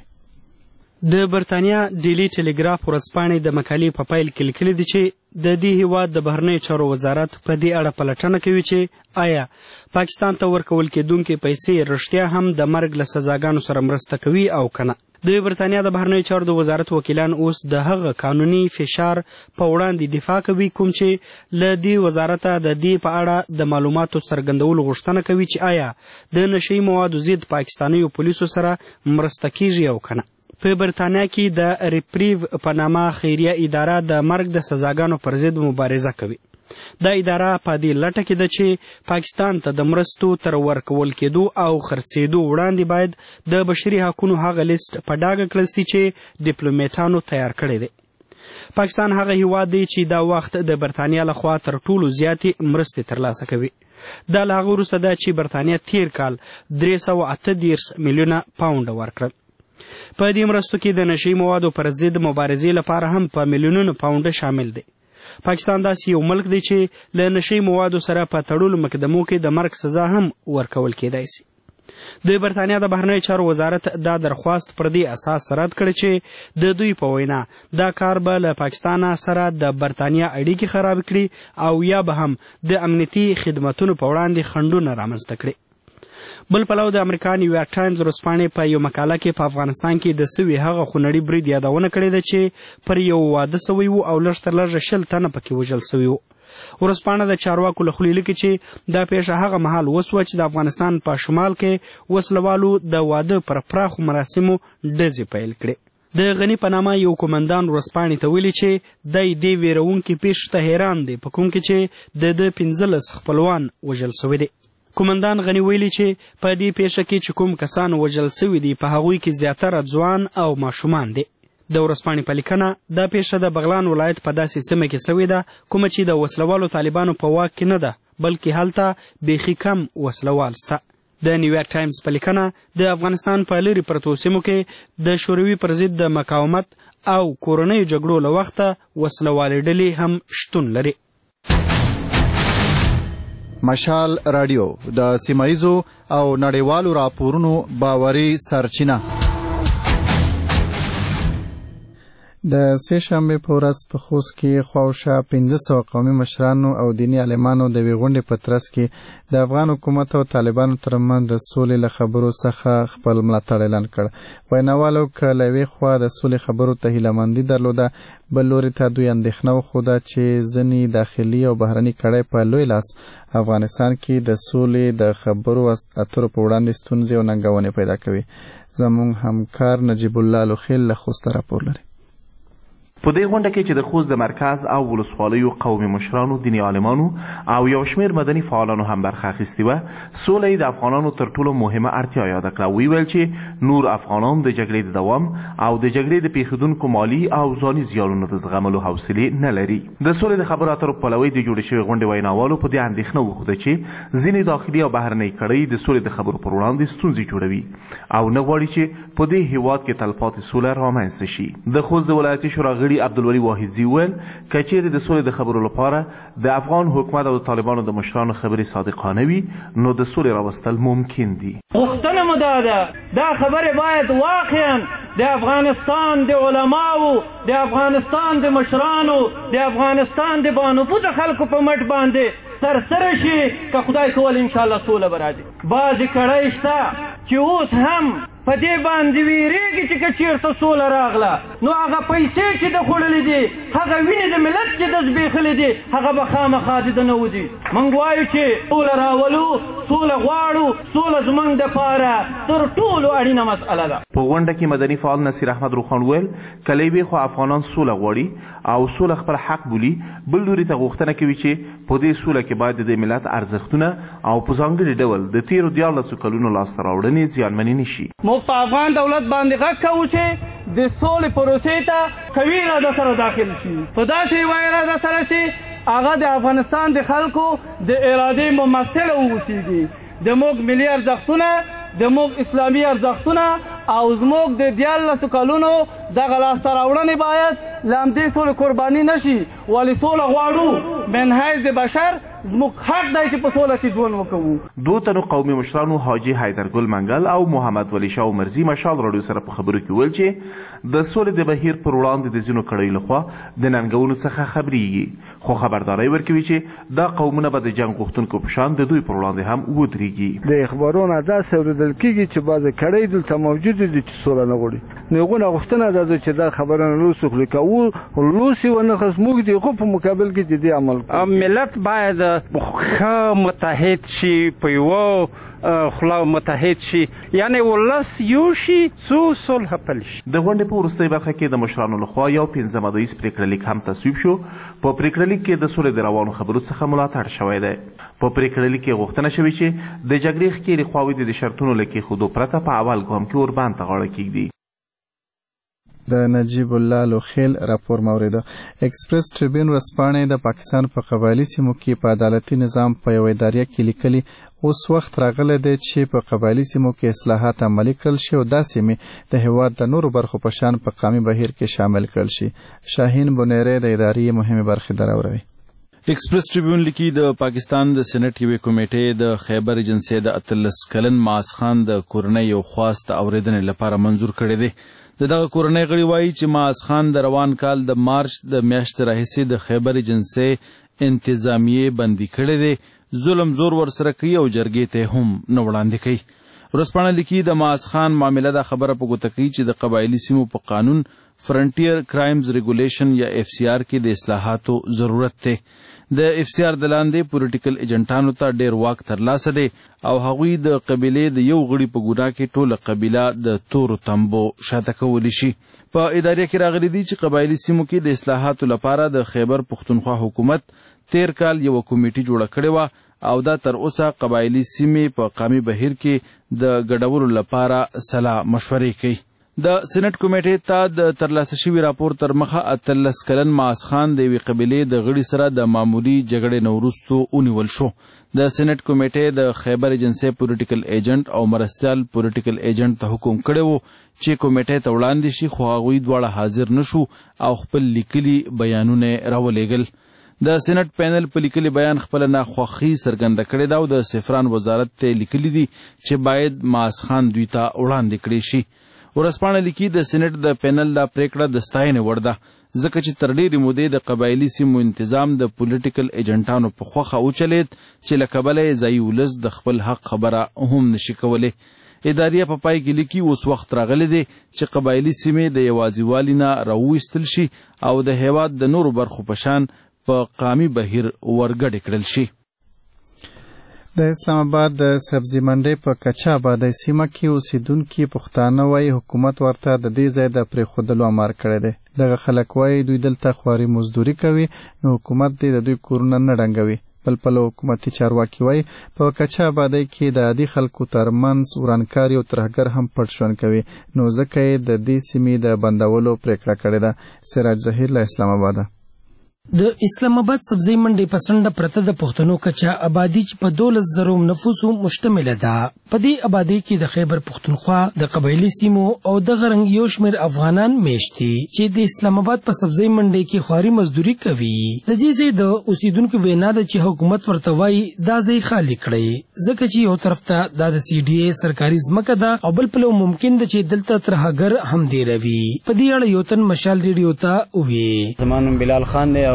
د برتانیا ډیلی ټلګراف ورځپاڼې د مقالې په پیل کې لیکلي دي چې د دې هیواد د بهرنیو چارو وزارت په دې اړه پلټنه کوي چې آیا پاکستان ته ورکول کېدونکې پیسې رښتیا هم د مرګ له سزاګانو سره مرسته کوي او که نه. د برتانیا د بهرنیو چارو د وزارت وکیلان اوس د هغه قانوني فشار په وړاندې دفاع کوي کوم چې له دې وزارته د دې په اړه د معلوماتو څرګندولو غوښتنه کوي چې آیا د نشهیي موادو ضد پاکستانیو پولیسو سره مرسته کیږي او که نه. په برتانیا کې د ریپریو په نامه خیریه اداره د مرګ د سزاګانو پر ضد مبارزه کوي. دا اداره په دې لټه کې ده چې پاکستان ته د مرستو تر ورکول کېدو او خرڅېدو وړاندې باید د بشري حقونو هغه لیست په ډاګه کړل سي چې ډیپلوماټانو تیار کړی دی. پاکستان هغه هیواد دی چې دا وخت د برتانیا لخوا تر ټولو زیاتې مرستې ترلاسه کوي. دا له هغه وروسته ده چې برتانیا تیر کال درې سوه اته دېرش میلیونه پاونډه ورکړل. په دې مرستو کې د نشهیي موادو پر ضد مبارزې لپاره هم په میلیونونو پاونډه شامل دی. پاکستان داسې یو ملک دی چې له نشهیي موادو سره په تړلو مقدمو کې د مرګ سزا هم ورکول کېدای سي. د برتانیا د بهرنیو چارو وزارت دا درخواست پر دې اساس رد کړی چې د دوی په وینا دا کار به له پاکستان سره د برتانیا اړیکې خراب کړي او یا به هم د امنیتي خدمتونو په وړاندې خنډونه رامنځته کړي. بل پلو د امریکا نیویارک ټایمز ورځپاڼې په یو مقاله کې په افغانستان کې د سوي هغه خونړي برید یادونه کړې ده چې پر یو واده سوی و او لږ تر لږه شل تنه پکې وژل سوي وو. ورځپاڼه د چارواکو له خولې لیکي چې دا پیښه هغه مهال وسوه چې د افغانستان په شمال کې وسلوالو د واده پر پراخو مراسمو ډزې پیل کړې. د غني په نامه یو کومندان ورځپاڼې ته ویلي چې دی دې ویرونکې پیښې ته حیران دی په کوم کې چې د ده پنځلس خپلوان وژل سوي دي. کومندان غني ویلي چې په دې پیښه کې چې کوم کسان وژل سوي دي په هغوی کې زیاتره ځوان او ماشومان دي. د ورځپاڼې په لیکنه دا پیښه د بغلان ولایت په داسې سیمه کې سوې ده کومه چې د وسلوالو طالبانو په واک کې نه ده بلکې هلته بیخي کم وسلوال سته. د نیویارک ټایمز په لیکنه د افغانستان په لرې پرتو سیمو کې د شوروي پر ضد د مقاومت او کورنیو جګړو له وخته وسلوالې ډلې هم شتون لري. مشال رادیو د سیمایزو او نړیوالو راپورونو باوري سرچینه. د سه شنبې په ورځ په خوست کې خواوشا پنځه سوه قومي مشرانو او دیني عالمانو د یوې غونډې په ترڅ کې د افغان حکومت او طالبانو ترمنځ د سولې له خبرو څخه خپل ملاتړ اعلان کړ. ویناوالو که له یوې خوا د سولې خبرو ته هیلهمندي درلوده بل لوري ته دوی اندېښنه وښوده چې ځینې داخلي او بهرني کړۍ په لوی لاس افغانستان کې د سولې د خبرو اترو په وړاندې ستونزې او ننګونې پیدا کوي. زموږ همکار نجیب الله لوخیل له خوسته راپور لري. په دې غونډه کې چې د خوست د مرکز او ولسوالیو قومي مشرانو دیني عالمانو او یو شمېر مدني فعالانو هم برخه اخیستې وه سوله یې د افغانانو تر ټولو مهمه اړتیا یاده کړه. ویې ویل چې نور افغانان د جګړې د دوام او د جګړې د پیښېدونکو مالي او ځاني زیانونو د زغملو حوصلې نه لري. د سولې د خبرو اترو پلوي د جوړې شوې غونډې ویناوالو په دې اندېښنه وښوده چې ځینې داخلي او بهرنۍ کړۍ د سولې د خبرو پر وړاندې ستونزې جوړوي او نه غواړي چې په دې هېواد کې تلپاتې سوله رامنځته شي. د خوست د ولایتي شورا غړي عبدالولي واحدزي وویل که چیرې د سولې د خبرو لپاره د افغان حکومت او د طالبانو د مشرانو خبرې صادقانه وي نو د سولې راوستل ممکن دي. غوښتنه مو دا ده دا خبرې باید واقعا د افغانستان د علماو د افغانستان د مشرانو د افغانستان د بانفوذ خلکو په مټ باندې سرسره شي که خدای کول انشاءالله سوله به راځي. بعضې کړۍ شته چې اوس هم په دې باندې ویرېږي چې که چېرته سوله راغله نو هغه پیسې چې د خوړلې دي هغه وینې د ملت چې د زبېښلې دي هغه به خامخا د ده نه وځي. موږ وایو چې سوله راولو، سوله غواړو، سوله زموږ دپاره تر ټولو اړینه مسئله ده. په غونډه کې مدني فعال نصیر احمد روخان ویل کله یې خو افغانان سوله غواړي او سوله خپل حق بولي، بل لوري ته غوښتنه کوي چې په دې سوله کې باید د ملت ارزښتونه او په ځانګړي ډول د تېرو دیارلسو کلونو لاسته راوړنې زیانمنې نه شي. موږ په افغان دولت باندې غږ کوو چې د سولې پروسې ته قوي اراده سره داخل شي، په داسې یوه اراده سره چې هغه د افغانستان د خلکو د ارادې ممثله واوسېږي. د موږ ملي ارزښتونه، د موږ اسلامي ارزښتونه او زموږ د دیارلسو کلونو دغه لاسته راوړنې باید له همدې سولې قرباني نه شي. ولې سوله غواړو، من حیث د بشر زموږ حق دی چې په سوله کې ژوند وکوو. دو تنو قومي مشرانو حاجي حیدرګل منګل او محمد ولی شاه عمرزي مشال راډیو سره په خبرو کې ویل چې د سولې د بهیر پر وړاندې د ځینو کړیو لخوا د ننګونو څخه خبرېږي، خو خبرداری ورکوي چې دا قومونه به د جنګ غوښتونکو په شان د دوی پر وړاندې هم ودرېږي. د اخبارونو داسې اورېدل کېږي چې بعضې کړۍ دلته موجود دي چې سوله نه غواړي. نو هغونه غوښتنه دا ده چې دا خبره نه لوس وکړي، که لوس یې ونه کړه موږ د هغو په مقابل کې جدي عمل کوو. ملت باید ښه متحد شي، په یوه خوله متحد شي، یعنې ولس یو شي څو صلح پلی شي. د غونډې په وروستۍ برخه کې د مشرانو لخوا یو پنځه مدیز پرېکړه لیک هم تصویب شو. په پرېکړه لیک کې د سولې د روانو خبرو څخه ملاتړ شوی دی. په پرېکړه لیک کې غوښتنه شوې چې د جګړې ښکېلې خواوې د شرطونو له کېښودو پرته په اول ګام کې اوربند ته غاړه کېږدي. د نجیب الله لوخیل راپور موریده. ایکسپریس ټریبیون ورځپاڼې د پاکستان په قبایلي سیمو کې په عدالتي نظام په یوه اداریه کې لیکلي اوس وخت راغلی دی چې په قبایلي سیمو کې اصلاحات عملي کړل شي او دا سیمې د هېواد د نورو برخو په شان په قامي بهیر کې شامل کړل شي. شاهین بونیری د ادارې مهمې برخې دراوروي. ایکسپریس ټریبیون لیکي د پاکستان د سېنات یوې کمیټې د خیبر ایجنسۍ د اتلس کلن معاذ خان د کورنۍ یو خواست اورېدنې لپاره منظور کړی دی. د دغه کورنۍ غړي وایي چې معاذ خان د روان کال د مارچ د میاشتې راهیسې د خیبر ایجنسۍ انتظامیې بندي کړی دی، ظلم زور ورسره کوي او جرګې ته هم نه وړاندې کوي. ورځپاڼه لیکي د معاذ خان معامله دا خبره په ګوته کوي چې د قبایلي سیمو په قانون فرنټیر کرایمز ریګولیشن یا اف سی آر کې د اصلاحاتو ضرورت دی. د اف سی آر د لاندې پولیټیکل ایجنټانو ته ډیر واک ترلاسه دی او هغوی د قبیلې د یو غړي په ګناه کې ټوله قبیله د تورو تمبو شاته کولی شي. په ادارې کې راغلي دي چې قبایلي سیمو کې د اصلاحاتو لپاره د خیبر پښتونخوا حکومت تیر کال یوه کمیټي جوړه کړې وه او دا تر اوسه قبایلي سیمې په قامي بهیر کې د ګډولو لپاره سلا مشورې کوي. د سېنات کمیټې ته د ترلاسه شوي راپور تر مخه اتلس کلن معاذ خان د یوې قبیلې د غړي سره د معمولي جګړې نه وروستو ونیول شو. د سېنات کمیټې د خیبر ایجنسۍ پولیټیکل ایجنټ او مرستیال پولیټیکل ایجنټ ته حکم کړی و چې کمیټې ته وړاندې شي، خو هغوی دواړه حاضر نه شو او خپل لیکلي بیانونه راولېږل. د سېنات پینل په لیکلي بیان خپله ناخوښي څرګنده کړې ده او د سفران وزارت ته لیکلي دي چې باید معاذ خان دوی ته وړاندې کړی شي. ورځپاڼه لیکي د سېنات د پینل دا پریکړه د ستاینې وړ ده ځکه چې تر ډېرې مودې د قبایلي سیمو انتظام د پولیټیکل ایجنټانو په خوښه وچلېد چې له کبله یې ځایي ولس د خپل حق خبره هم نشي کولی. اداریه په پای کې لیکي اوس وخت راغلی دی چې قبایلي سیمې د یوازیوالي نه راوویستل شي او د هېواد د نورو برخو په شان په قامي بهیر ورګډې کړل شي. د اسلام آباد د سبزی منډۍ په کچا آبادۍ سیمه کې اوسیدونکي پښتانه وایي حکومت ورته د دې ځای د پرېښودلو امر کړی دی. دغه خلک وایي دوی دلته خواري مزدوري کوي نو حکومت دې د دوی کورونه نه ډنګوي. بل پلو حکومتي چارواکي وایي په کچا آبادۍ کې د عادي خلکو ترمنځ ورانکاري او ترهګر هم پټ ژوند کوي نو ځکه یې د دې سیمې د بندولو پرېکړه کړې ده. سراج ظهیر له اسلام آباده. د اسلام آباد سبزی منډي په څنډه پرته د پښتنو کچا آبادی چې په دولس زرو نفوسو مشتمله ده. په دې آبادی کې د خیبر پښتونخوا د قبایلي سیمو او د غرنګ یو شمېر افغانان میشت دي چې د اسلام آباد په سبزی منډي کې خواري مزدوري کوي. د دې ځای د اوسیدونکو وینا ده چې حکومت ورته وایي دا ځای خالي کړي ځکه چې یو طرف ته دا د سی ډي اے سرکاري ځمکه ده او بل پلو ممکن ده چې دلته ترهګر هم دی روي. په دې اړه یو تن مشال ریډیو ته وویل. زمانم بلال خان دی او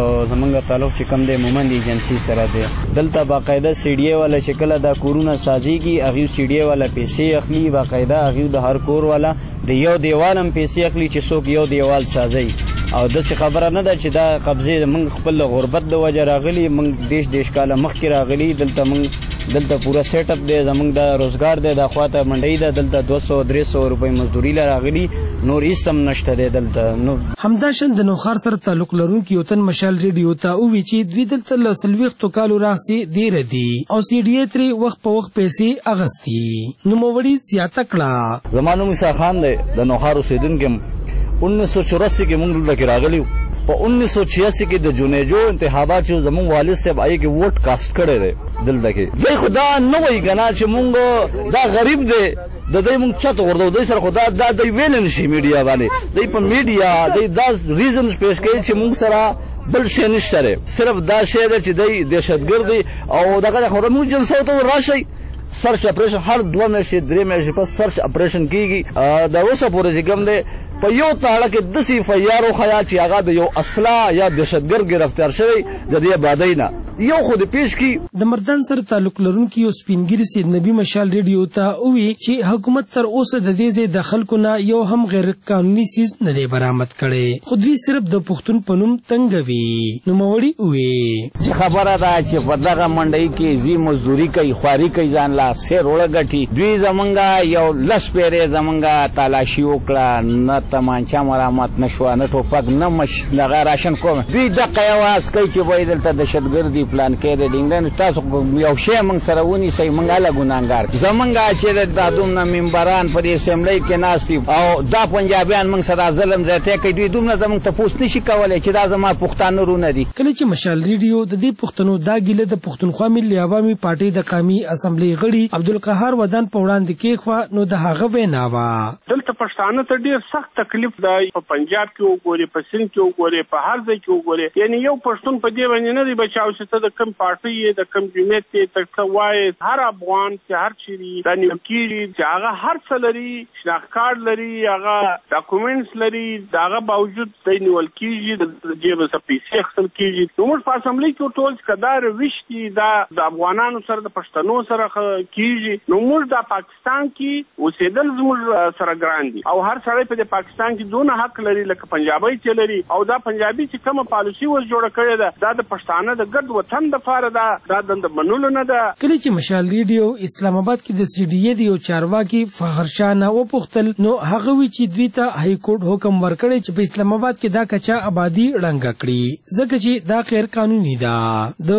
زمونږ تعلق چې کوم دی مومند ایجنسی سره دی. دلته باقاعده سی ډي ای والا چې کله دا کورونه سازيږي هغه سی ډي ای والا پیسې اخلي، باقاعده هغه د هر کور والا د یو دیوال هم پیسې اخلي چې څوک یو دیوال سازي. او داسې خبره نه ده چې دا قبضې موږ خپل غربت د وجه راغلي، موږ دیش دیش کاله مخکې راغلي. دلته موږ دلته پوره سیټ اپ دی، زموږ د روزګار دی، د خواته منډۍ ده، دلته دوه سوه درې سوه روپۍ مزدوري له راغلي، نور هېڅ هم نشته دی دلته. نو همداشان د نوښار سره تعلق لرونکي یو تن مشال ریډیو ته وویل چې دوی دلته له څلوېښتو کالو راهیسې ډېره دي او سی ډي ای ترې وخت په وخت پیسې اخیستي. نوموړي زیاته کړه زما نوم عیسی خان دی، د نوښار اوسېدونکی یم. انیس سو چوراسی کې موږ دلته کې راغلي وو. په انیس سو چھیاسی کې د جونیجو انتخابات چې زموږ والد صاحب هغې کې ووټ کاسټ کړی دی دلته کې. دی خو دا نه وایي که نه چې موږ دا غریب دی د دی موږ چت غورځو. دی سره خو دا دا دی ویلی نه شي میډیا باندې. دی په میډیا دی دا ریزنز پیش کوي چې موږ سره بل شی نشته دی، صرف دا شی دی چې دی دهشتګرد دی او دغه دی. خو موږ جلسو ته راشئ، سرچ اپریشن هر دوه میاشتې درې میاشتې پس سرچ اپریشن کېږي. د اوسه پورې چې کوم دی په یو تاړه کې داسې اف آی آر وښیه چې هغه د یو اصلاح یا دهشتګرد ګرفتار شوی د دې آبادۍ نه یو خو د پیش کی. د مردان سره تعلق لرونکي یو سپینګیري سید نبی مشال ریډیو ته وویل چې حکومت تر اوسه د دې ځای د خلکو نه یو هم غیر قانوني څیز نه دی برآمد کړی، خو دوی صرف د پښتون په نوم تنګوي. نوموړي وویل چې خبره ده چې په دغه منډۍ کې دوی مزدوري کوي، خواري کوي، ځان لا سیر وړه ګټي. دوی زمونږ یو لس پیرې زمونږ تالاشي وکړه، نه تمانچه مرامت نه شوه، نه ټوپک، نه مش دغه راشن کوم. دوی دقه یو آس کوي چې وایي دلته دهشتګردي پلان کې د ډینګلند تاسو یو شی موږ سره ونیسئ، موږ هله ګناهګار. زمونږ چې دا دومره ممبران په دې اسمبلۍ کې ناست دي او دا پنجابیان موږ سره ظلم زیاتی کوي، دوی دومره زموږ تپوس نشي کولی چې دا زما پښتانه رونه دي. کله چې مشال ریډیو د دې پښتنو دا ګیله د پښتونخوا ملي عوامي پارټۍ د قومي اسمبلۍ غړي عبدالقهار ودان په وړاندې کېښوه، نو د هغه وینا وه دلته پښتانه ته ډېر سخت تکلیف دی. په پنجاب کې وګورې، په سند کې وګورې، په هر ځای کې وګورې، یعنې یو پښتون په دې باندې نه دی بچاو چې ته د کوم پارټۍ یې، د کوم جمعیت یې، ته څه وایې. هر افغان چې هر چیرې دا نیول کېږي چې هغه هر څه لري، شناخت کارت لري، هغه ډاکومنټس لري، د هغه باوجود دی نیول کېږي، د جیبه څخه پیسې اخیستل کېږي. نو موږ په اسمبلۍ کې ورته وویل چې که دا روش دي دا د افغانانو سره د پښتنو سره کېږي، نو موږ دا پاکستان کې اوسېدل زموږ سره ګران دي او هر سړی په دې پاکستان کې دونه حق لري لکه پنجابی چې لري. او دا پنجابي چې کومه پالیسي اوس جوړه کړې ده دا د پښتانه د ګډ وطن دپاره ده، دا د منلو نه ده. کله چې مشال ریډیو اسلام آباد کې د سی ډي ای د یو چارواکي فخر شاه نه وپوښتل، نو هغه وی چې دوی ته های کورټ حکم ورکړی چې په اسلام آباد کې دا کچا آبادی ړنګه کړي ځکه چې دا غیر قانوني ده. د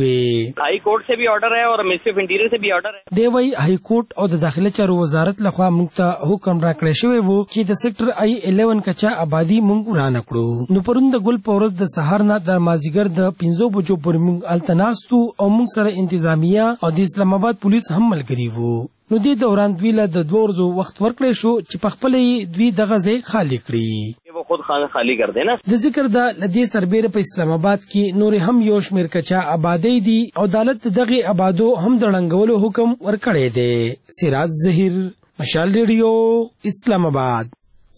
وی هائی کورٹ سے بھی آرڈر ہے اور منسٹری آف انٹیریئر سے بھی آرڈر ہے. دی وی های کورټ او د داخله چارو وزارت لخوا موږ ته حکم راکړی شوی وو چې د سیکټر آی الیون کچا آبادی موږ ورانه کړو. نو پرون د ګل په ورځ د سهار نه د مازیګر د پنځو بجو پورې موږ هلته ناست وو او موږ سره انتظامیه او د اسلام آباد پولیس هم ملګري وو. نو دې دوران دوی له د دوه ورځو وخت ورکړی شو چې په خپله یې دوی دغه ځای خالي کړي. وہ خود خانه خالی کر دینا. د ذکر د لدې سربیره په اسلام آباد کې نور هم یو شمیر کچا آبادی دي او عدالت دغه آبادو هم د ړنګولو حکم ورکړی دی. سراج ظهیر، مشال ریډیو، اسلام آباد.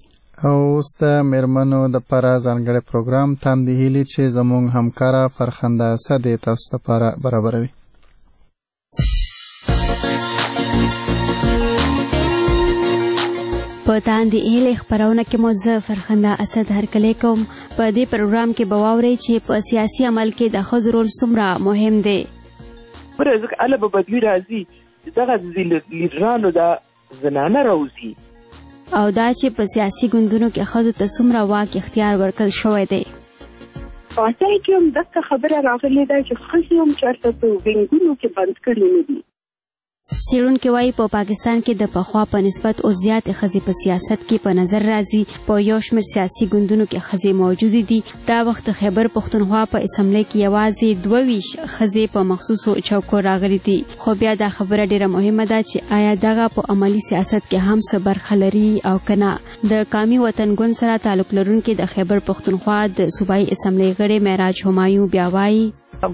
او اوس د میرمنو دپاره ځانګړی پروګرام تاندې هیلې چې زموږ همکاره فرخنده اسد یې تاسو دپاره برابروي. په تاندې هیلې خپرونه کې مو زه فرخنده اسد هرکلی کوم. په دې پروګرام کې به واورئ چې په سیاسي عمل کې د ښځو رول څومره مهم دی. ګوره ځکه هله به بدلي راځي چې دغه لیډرانو دا زنانه راوځي او دا چې په سیاسي ګوندونو کې ښځو ته څومره واک اختیار ورکړل شوی دی. پارټۍ کې هم دغه خبره راغلې ده چې ښځې هم چېرته په وینګونو کې بند کړي نه دي. څېړونکي وایي په پاکستان کې د پخوا په نسبت اوس زیاتې ښځې په سیاست کې په نظر راځي. په یو شمېر سیاسي ګوندونو کې ښځې موجودې دي. دا وخت د خیبر پښتونخوا په اسمبلۍ کې یوازې دوه ویشت ښځې په مخصوصو چوکو راغلي دي. خو بیا دا خبره ډېره مهمه ده چې آیا دغه په عملي سیاست کې هم څه برخه لري او که نه. د قومي وطن ګوند سره تعلق لرونکي د خیبر پښتونخوا د صوبایي اسمبلۍ غړی معراج همایون بیا وایي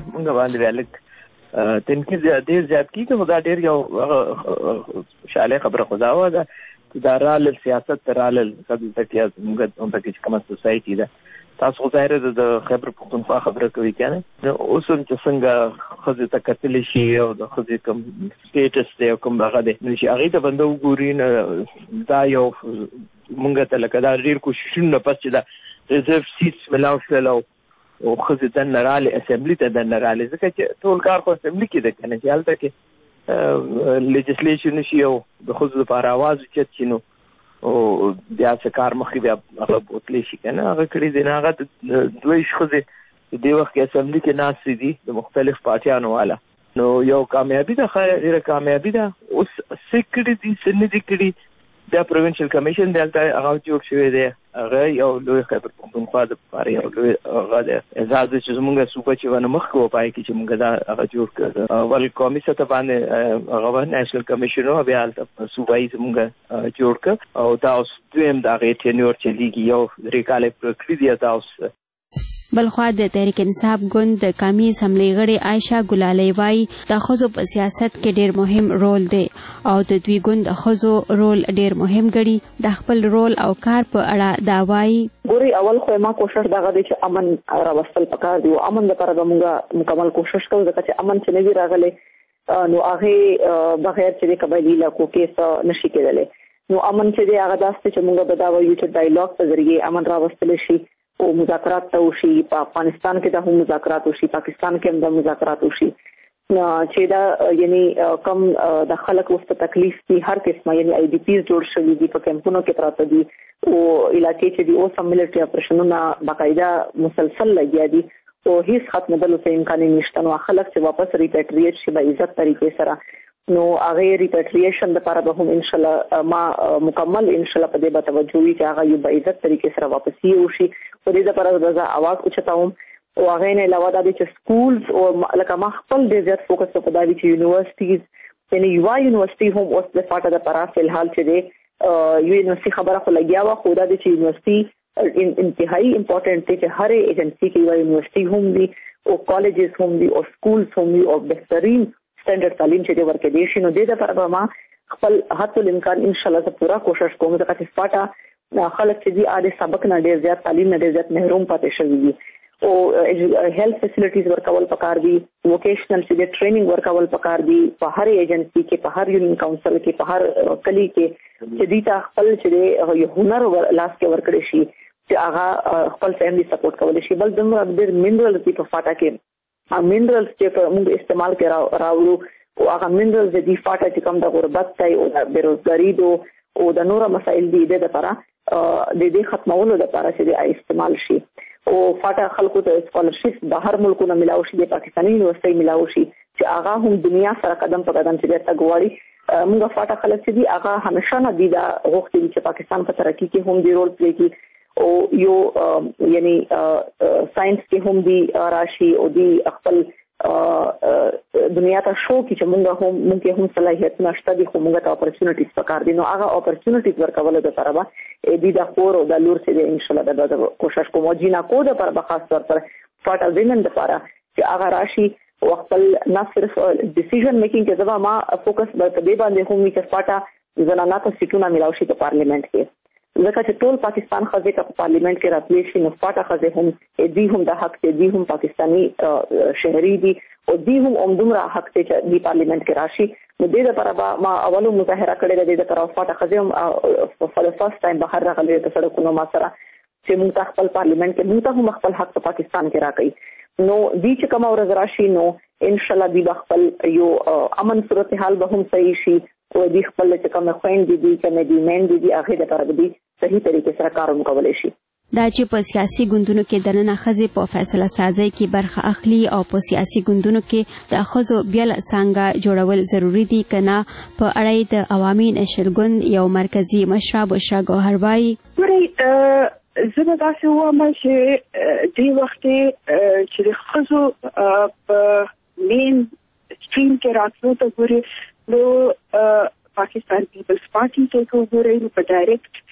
تنقید ډېر زیات کېږي، خو دا ډېر یو شاله خبره خو دا وه چې دا رالل سیاست ته رالل ښځو ته کې زموږ هم پکې چې کومه سوسایټي ده تاسو ظاهر د خبر پښتونخوا خبره کوي کنه نو اوس هم چې څنګه خزه ته کتل شي او د خزه کوم سټیټس دی کوم هغه دی نو چې هغه ته بندو ګوري نه دا یو مونږ ته لکه دا ډیر کوششونه پس چې دا ریزرو سیټس ملاو شول او خزه د نراله اسمبلی ته د نراله ځکه چې ټول کار خو اسمبلی کې ده کنه چې حالت کې لیجسلیشن شي او د خزه لپاره आवाज چت شنو او بیا څه کار مخې بیا هغه بوتلی شي کنه هغه کړي دی نه هغه دوی شخصه د وخت کې اسمبلی کې ناس دي د مختلف پارټیانو والا نو یو کامیابی ده خیره کامیابی ده اوس سکړي دي سن دي کړي د پروینشل کمیشن دلته هغه جوړ شوی دی هغه یو لوی خبر پښتونخوا د پاره یو لوی هغه ده اجازه چې موږ صوبه چې ونه مخ کو پای کې چې موږ دا هغه جوړ کړ ول قومي سطح باندې هغه نېشنل کمیشن او بیا د صوبایي موږ جوړ کړ او دا اوس دویم د هغه ټینور چې لیږي یو درې کال پرکړی دی تاسو بلخوا د تحریک انصاف ګوند د قومي اسمبلی غړي عائشہ ګلالي وايي د ښځو په سیاست کې ډېر مهم رول دی او د دوی ګوند د ښځو رول ډېر مهم ګڼي د خپل رول او کار په اړه دا وايي ګوري اول خو ما کوشش دغه دی چې امن راوستل پکار دی او امن لپاره موږ مکمل کوشش کوو ځکه چې امن چې نه وي راغلی نو هغه بغیر چې د قبایلی علاقو کې څه نشي کېدلی نو امن چې دی هغه داسته چې موږ به دا وایو چې ډایلاګ په ذریعه امن راوستل شي او مذاکرات ته وشي په افغانستان کې د هم مذاکرات وشي پاکستان کې هم د مذاکرات وشي چې دا یعنی کم د خلک وسته تکلیف دي هر قسمه یعنی آی ډی پیز جوړ شوي دي په کمپونو کې پراته دي او علاقې چې دي او سم ملټری اپریشنونه باقاعده مسلسل لګیا دي او هیڅ ختمېدلو ته امکان نشته نو خلک چې واپس ریپیټریټ شي په عزت طریقې سره نو هغه ریپیټریشن لپاره به هم ان شاء الله ما مکمل ان شاء الله په دې به توجه وي چې هغه یو په عزت طریقې سره واپس یوشي په دې لپاره د اواز اوچتاوم او هغه نه علاوه د چې سکولز او لکه ما خپل ډېر زیات فوکس په دا دي چې یونیورسيټیز یعنی یو یونیورسيټي هم اوس د فاټه د لپاره په حال چې دی یو یونیورسيټي خبره خو لګیا و خو دا د چې یونیورسيټي انتهایی امپورټنٹ دی چې هر ایجنسی کې یو یونیورسيټي هم دي او کالجز هم دي او سکولز هم دي او بهترین سټانډرډ تعلیم چې د ورکې دي شي نو د لپاره ما خپل هڅو امکان ان شاء الله زه پورا کوشش کوم ځکه چې فاټه خلک چې دي اده سبق نه ډیر زیات تعلیم نه ډیر زیات محروم پاتې شوي دي او هیلث فیسیلیټیز ورکول پکار دي ووکیشنل چې د ټریننګ ورکول پکار دي په هر ایجنسی کې په هر یونین کونسل کې په هر کلی کې چې دي تا خپل چې یو هنر لاس کې ورکړي شي چې هغه خپل فیملی سپورټ کول شي بل دمر ډیر منرال دي په فاټه کې منرالز چې موږ استعمال کې راوړو او هغه منرالز د دې فاټه چې کوم د غربت ته او د بیروزګاری دو او د نورو مسایل دي د لپاره د دې ختمولو لپاره چې د استعمال شي او فاټه خلکو ته سکالرشپ د هر ملکونو ملاوي شي د پاکستاني یونیورسيټي ملاوي شي چې هغه هم دنیا سره قدم په قدم چې د تګواري موږ فاټه خلک چې دي هغه همیشه نه دي د غوښتي چې پاکستان په ترقی کې هم دی رول پلی کوي او یو یعنی ساينس کې هم دی راشي او دی خپل دنیا ته شو کې چې موږ هم موږ هم صلاحیت نشته دي خو موږ ته اپورتونټیز پکار دي نو هغه اپورتونټیز ورکول د طرفه ا دې د خور او د لور سره ان شاء الله د کوشش کوم جینا کو د پر خاص طور پر فاټ وینن د لپاره چې هغه راشي او خپل نه صرف ډیسیژن میکینګ کې ځما ما فوکس په دې باندې هم چې فاټه زنانه ته سیټونه ملاوي شي په پارلیمنت کې ځکه چې ټول پاکستان خزه په پارلیمنت کې راتلی شي نو فاټه خزه هم دې هم د حق ته دې هم پاکستانی شهري دي او دې هم عمدمره حق ته چې پارلیمنت کې راشي نو دې لپاره ما اولو مظاهره کړې ده د طرف فاټه خزه هم په فرست ټایم بهر راغلي د سړکونو ما سره چې موږ خپل پارلیمنت کې موږ هم خپل حق په پاکستان کې راکړي نو دې چې کوم ورځ راشي نو ان شاء الله دې خپل یو امن صورتحال به هم صحیح شي او دې خپل چې کوم خويند دي چې دې مین دي هغه لپاره دې صحیح طریقې سره کار وکولای شي دا چې په سیاسي ګوندونو کې د نن ښځې په فیصله سازۍ کې برخه اخلي او په سیاسي ګوندونو کې د ښځو بیل څنګه جوړول ضروری دي کنه په اړه د عوامي نشل ګوند یو مرکزی مشر بشرا ګوهر وايي زه به داسې وایم چې دې وخت چې د ښځو په مین سټریم کې راتلو ته ګوري نو پاکستان پیپلز پارټي کې وګورئ نو په ډایرکټ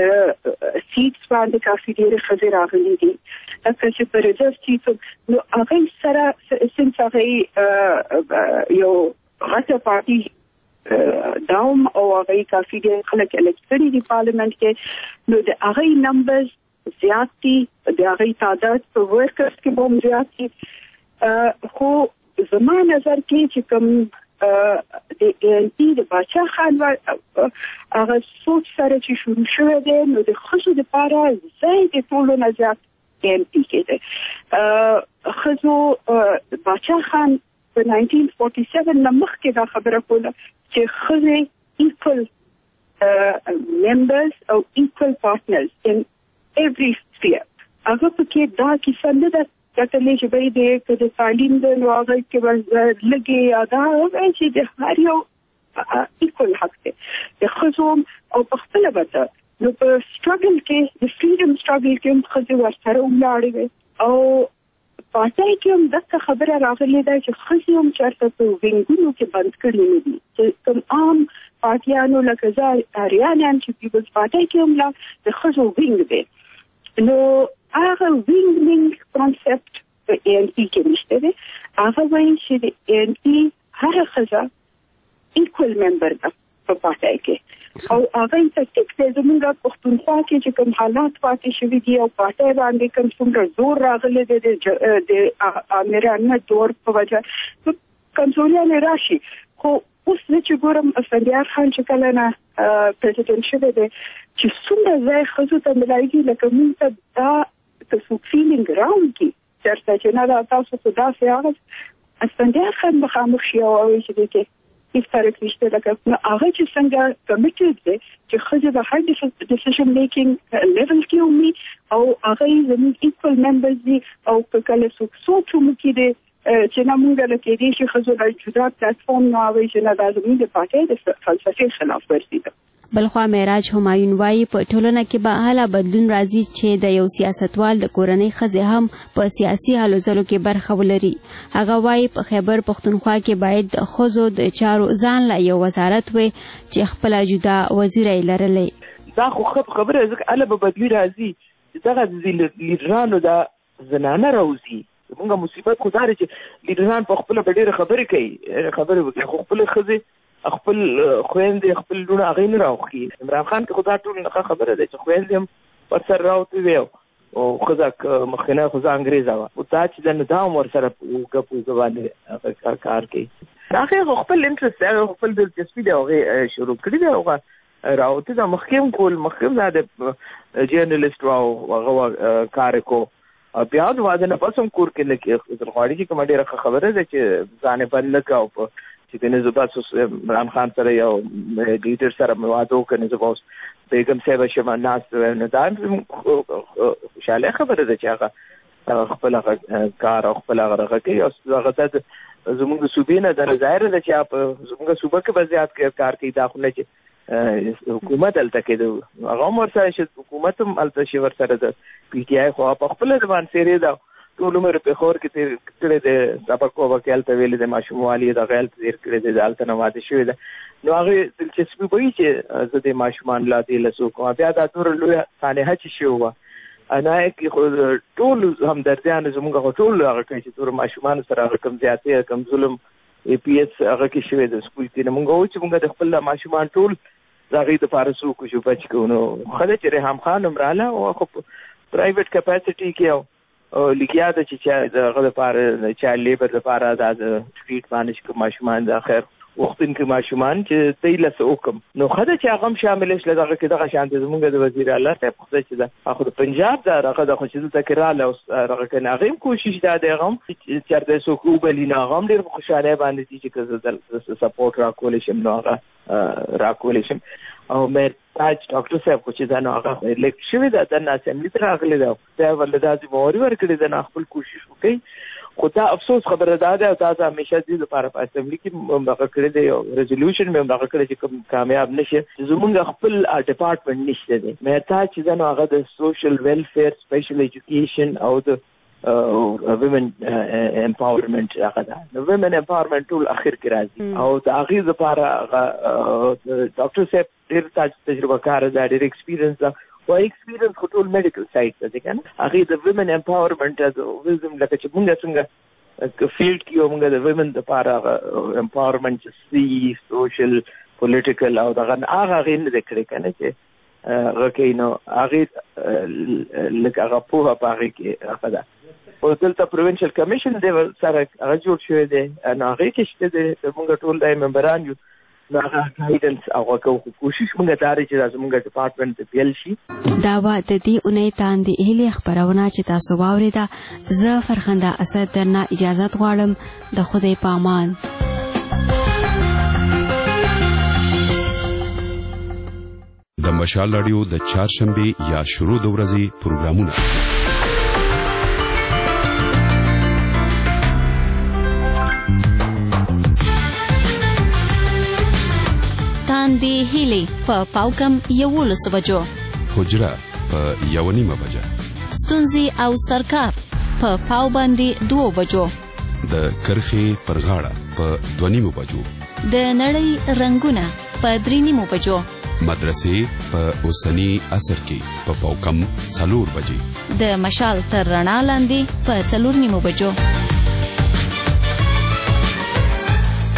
سیټس باندې کافي ډېرې ښځې راغلي دي لکه چې په ریزرو سیټو نو هغوی سره سنس هغوی یو غټه پارټي داوم او هغوی کافي ډېر خلک الکټ کړي دي پارلیمنت کې نو د هغوی نمبرز زیات دي د هغه تعداد په ورکرز کې هم زیات دي خو زما نظر کې چې کوم د ان پی د باچا خان هغه سوچ سره چې شروع شوی دی نو د ښځو دپاره ځای د ټولو نه زیات ان پی کې دی ښځو باچا خان په ناینټین فورټي سیون نه مخکې دا خبره کوله چې ښځې equal uh, members او equal partners in every sphere. هغه پکې دا کیسه نه ده کتلې چې به دې که د تعلیم د نو هغه کې به لږې یا دا چې د هر یو equal حق دی د ښځو او په خپله به ده نو په سټرګل کې د فریډم سټرګل کې هم ښځې ورسره ولاړې وې او پارټۍ کې هم دغه خبره راغلې ده چې ښځې هم چېرته په وینګونو کې بند کړي نه دي چې کوم عام پارټیانو لکه زه اریانیان چې پیپلز پارټۍ کې هم لا د ښځو وینګ دی نو هغه وینګ کانسپټ په ای ان پی کې نشته دی هغه وایي چې د ای ان پی هره ښځه ایکول ممبر ده په پارټۍ کې او هغه ته ټیک دی زموږ پښتونخوا کې چې کوم حالات پاتې شوي دي او پارټۍ باندې کوم څومره زور راغلی دی د امیرانه دور په وجه کمزوریانې راشي خو اوس زه چې ګورم اسفندیار خان چې کله نه پرزیدنټ شوی دی چې څومره ځای ښځو ته میلایږي لکه موږ ته دا که څوک فیلینګ راوړي چېرته چې نه دا تاسو خو داسې هغه اسفندیار خان مخامخ شي او وایي چې دی کې هیڅ فرق نشته لکه نو هغه چې څنګه کمیټډ دی چې ښځې به هر ډیسیژن میکینګ لیول کې ومي او هغه زموږ ایکول ممبرز دي او که کله څوک سوچ وکړي دی چې نه موږ له کېدای شي ښځو له جدا پلیټفارم نه وایي چې نه دا زموږ د پارټۍ د فلسفې خلاف ورزي ده بلخوا معراج همایون وایي په ټولنه کې به هله بدلون راځي چې د یو سیاستوال د کورنۍ ښځې هم په سیاسي هلو ځلو کې برخه ولري هغه وایي په خیبر پښتونخوا کې باید د ښځو د چارو ځان له یو وزارت وي چې خپله جدا وزیره یې لرلی دا خو خبره ځکه هله به بدلون راځي دغه لیډرانو دا زنانه راوځي موږ مصیبت خو دا دی چې لیډران په خپله به ډېرې خبرې کوي خبرې وکړي خو خپلې ښځې خپل خویندې خپل لوڼه هغې نه راوښکي عمران خان کې خو دا ټول ښه خبره ده چې خویندې هم ورسره راوتې وې او ښځه مخکینۍ ښځه انګریزه وه او دا چې ده نو دا هم ورسره اوږه په اوږه باندې کار کوي هغې خو خپل انټرست دی هغې خپل دلچسپي دی هغې شروع کړي دی هغه راوتې ده مخکې هم کول مخکې هم دا د جرنلسټ و او هغه کار یې کو بیا د واده نه پس هم کور کې نه غواړي چې کومه ډېره ښه خبره ده چې ځان یې بند نه کړه او په چې د نظر بس عمران خان سره یو لیډر سره مې واده وکړ نظر اوس بیګم صاحبه شم ناست نو دا خوشحاله خبره ده چې هغه خپل هغه کار او خپل هغه هغه کوي او هغه ته زموږ د صوبې نه دا ظاهره ده چې زموږ صوبه کې به زیات کار کوي دا خو نه چې حکومت هلته کې د هغه هم ورسره چې حکومت هم هلته شي ورسره د پي ټي آی خو په خپله زبان څیرې ده ټول عمر پېښور کې تېر کړی دی سبقوبه کې هلته ویلې دی ماشوموالي یې دغه هلته تېر کړی دی د هلته نه واده شوې ده نو هغې دلچسپي به وي چې زه د ماشومان لا دې له څوک وم بیا دا دومره لویه سانحه چې شوې وه نایه کې خو ټول همدردیانو زموږ خو ټول هغه کوي چې دومره ماشومانو سره هغه کم زیاتې کم ظلم ای پی ایس هغه کې شوی د سکول کې نه مونږ وایو چې مونږ د خپل ماشومان ټول د هغې دپاره څه وکړو چې بچ کړو نو ښه ده چې ریحام خان هم راغله او خو پرایویټ کپاسټي کې او لګیا ده چې د هغه دپاره د چایلډ لیبر دپاره دا د سټریټ باندې چې کوم ماشومان د خیر وختونکي ماشومان چې دی له څه وکړم نو ښه ده چې هغه هم شامله شله دغه کې دغه شانتې زمونږ د وزیر اعلی صاحب خدای چې ده هغه د پنجاب ده هغه ده خو چې دلته کې راغله اوس هغه که هغې هم کوشش دا دی هغه هم چېرته څوک وبلي نو هغه هم ډېر په خوشحالۍ باندې دي چې که زه سپورټ راکولی شم نو هغه راکولی شم او میر تاج ډاکټر صاحب خو چې دا نو هغه الیکټ شوې ده دننه اسمبلي ته راغلی ده دا یې ورله دا ذمهواري ورکړې ده نه خپل کوشش وکړي خو دا افسوس خبره دا ده او دا زه همیشه دې لپاره په اسمبلي کې دغه کړی دی یو ریزولوشن مې هم دغه کړی چې کوم کامیاب نه شي زمونږ خپل ډپارټمنټ نشته دی میر تاج چې ده نو هغه د سوشل ویلفیر سپیشل ایجوکیشن او د ویمن امپاورمنټ هغه ده نو ویمن امپاورمنټ ټول اخر کې راځي او د هغې دپاره هغه ډاکټر صاحب ډېر تجربه کار ده ډېر ایکسپیرینس ده خو ایکسپیرینس خو ټول میډیکل سایډ ته دی که نه هغې د ویمن امپاورمنټ وزم لکه چې مونږ څنګه فیلډ کې یو مونږ د ویمن دپاره هغه امپاورمنټ چې سی سوشل پولیټیکل او دغه هغه هغې نه دی کړی که نه چې غکې نو هغه لکه هغه پوهه په هغه کې هغه ده او دلته پروینشل کمیشن دی سره هغه جوړ شوی دی نو هغه کې شته دی موږ ټول د ممبران یو نو هغه ګایډنس او کوشش موږ داري چې زموږ ډپارټمنټ ته پیل شي دا و د دې اونۍ تاندې هلي خبرونه چې تاسو واوریده زه فرخنده اسد درنه اجازه غواړم د خدای په امان. د مشال رادیو د چهارشنبه یا شروع د ورځې پروګرامونه تاندې هیلي په پاوکم یولس بجو، حجره په یو نیمه بجه، ستونزې او سرکار په پاو باندې دوه بجو، د کرخې پر غاړه په دوه نیمه بجو، د نړۍ رنگونه په درې نیمه بجو، مدرسې په اوسنی عصر کې په پاوکم څلور بجې، د مشال تر رڼا لاندې په څلور نیمه بجو.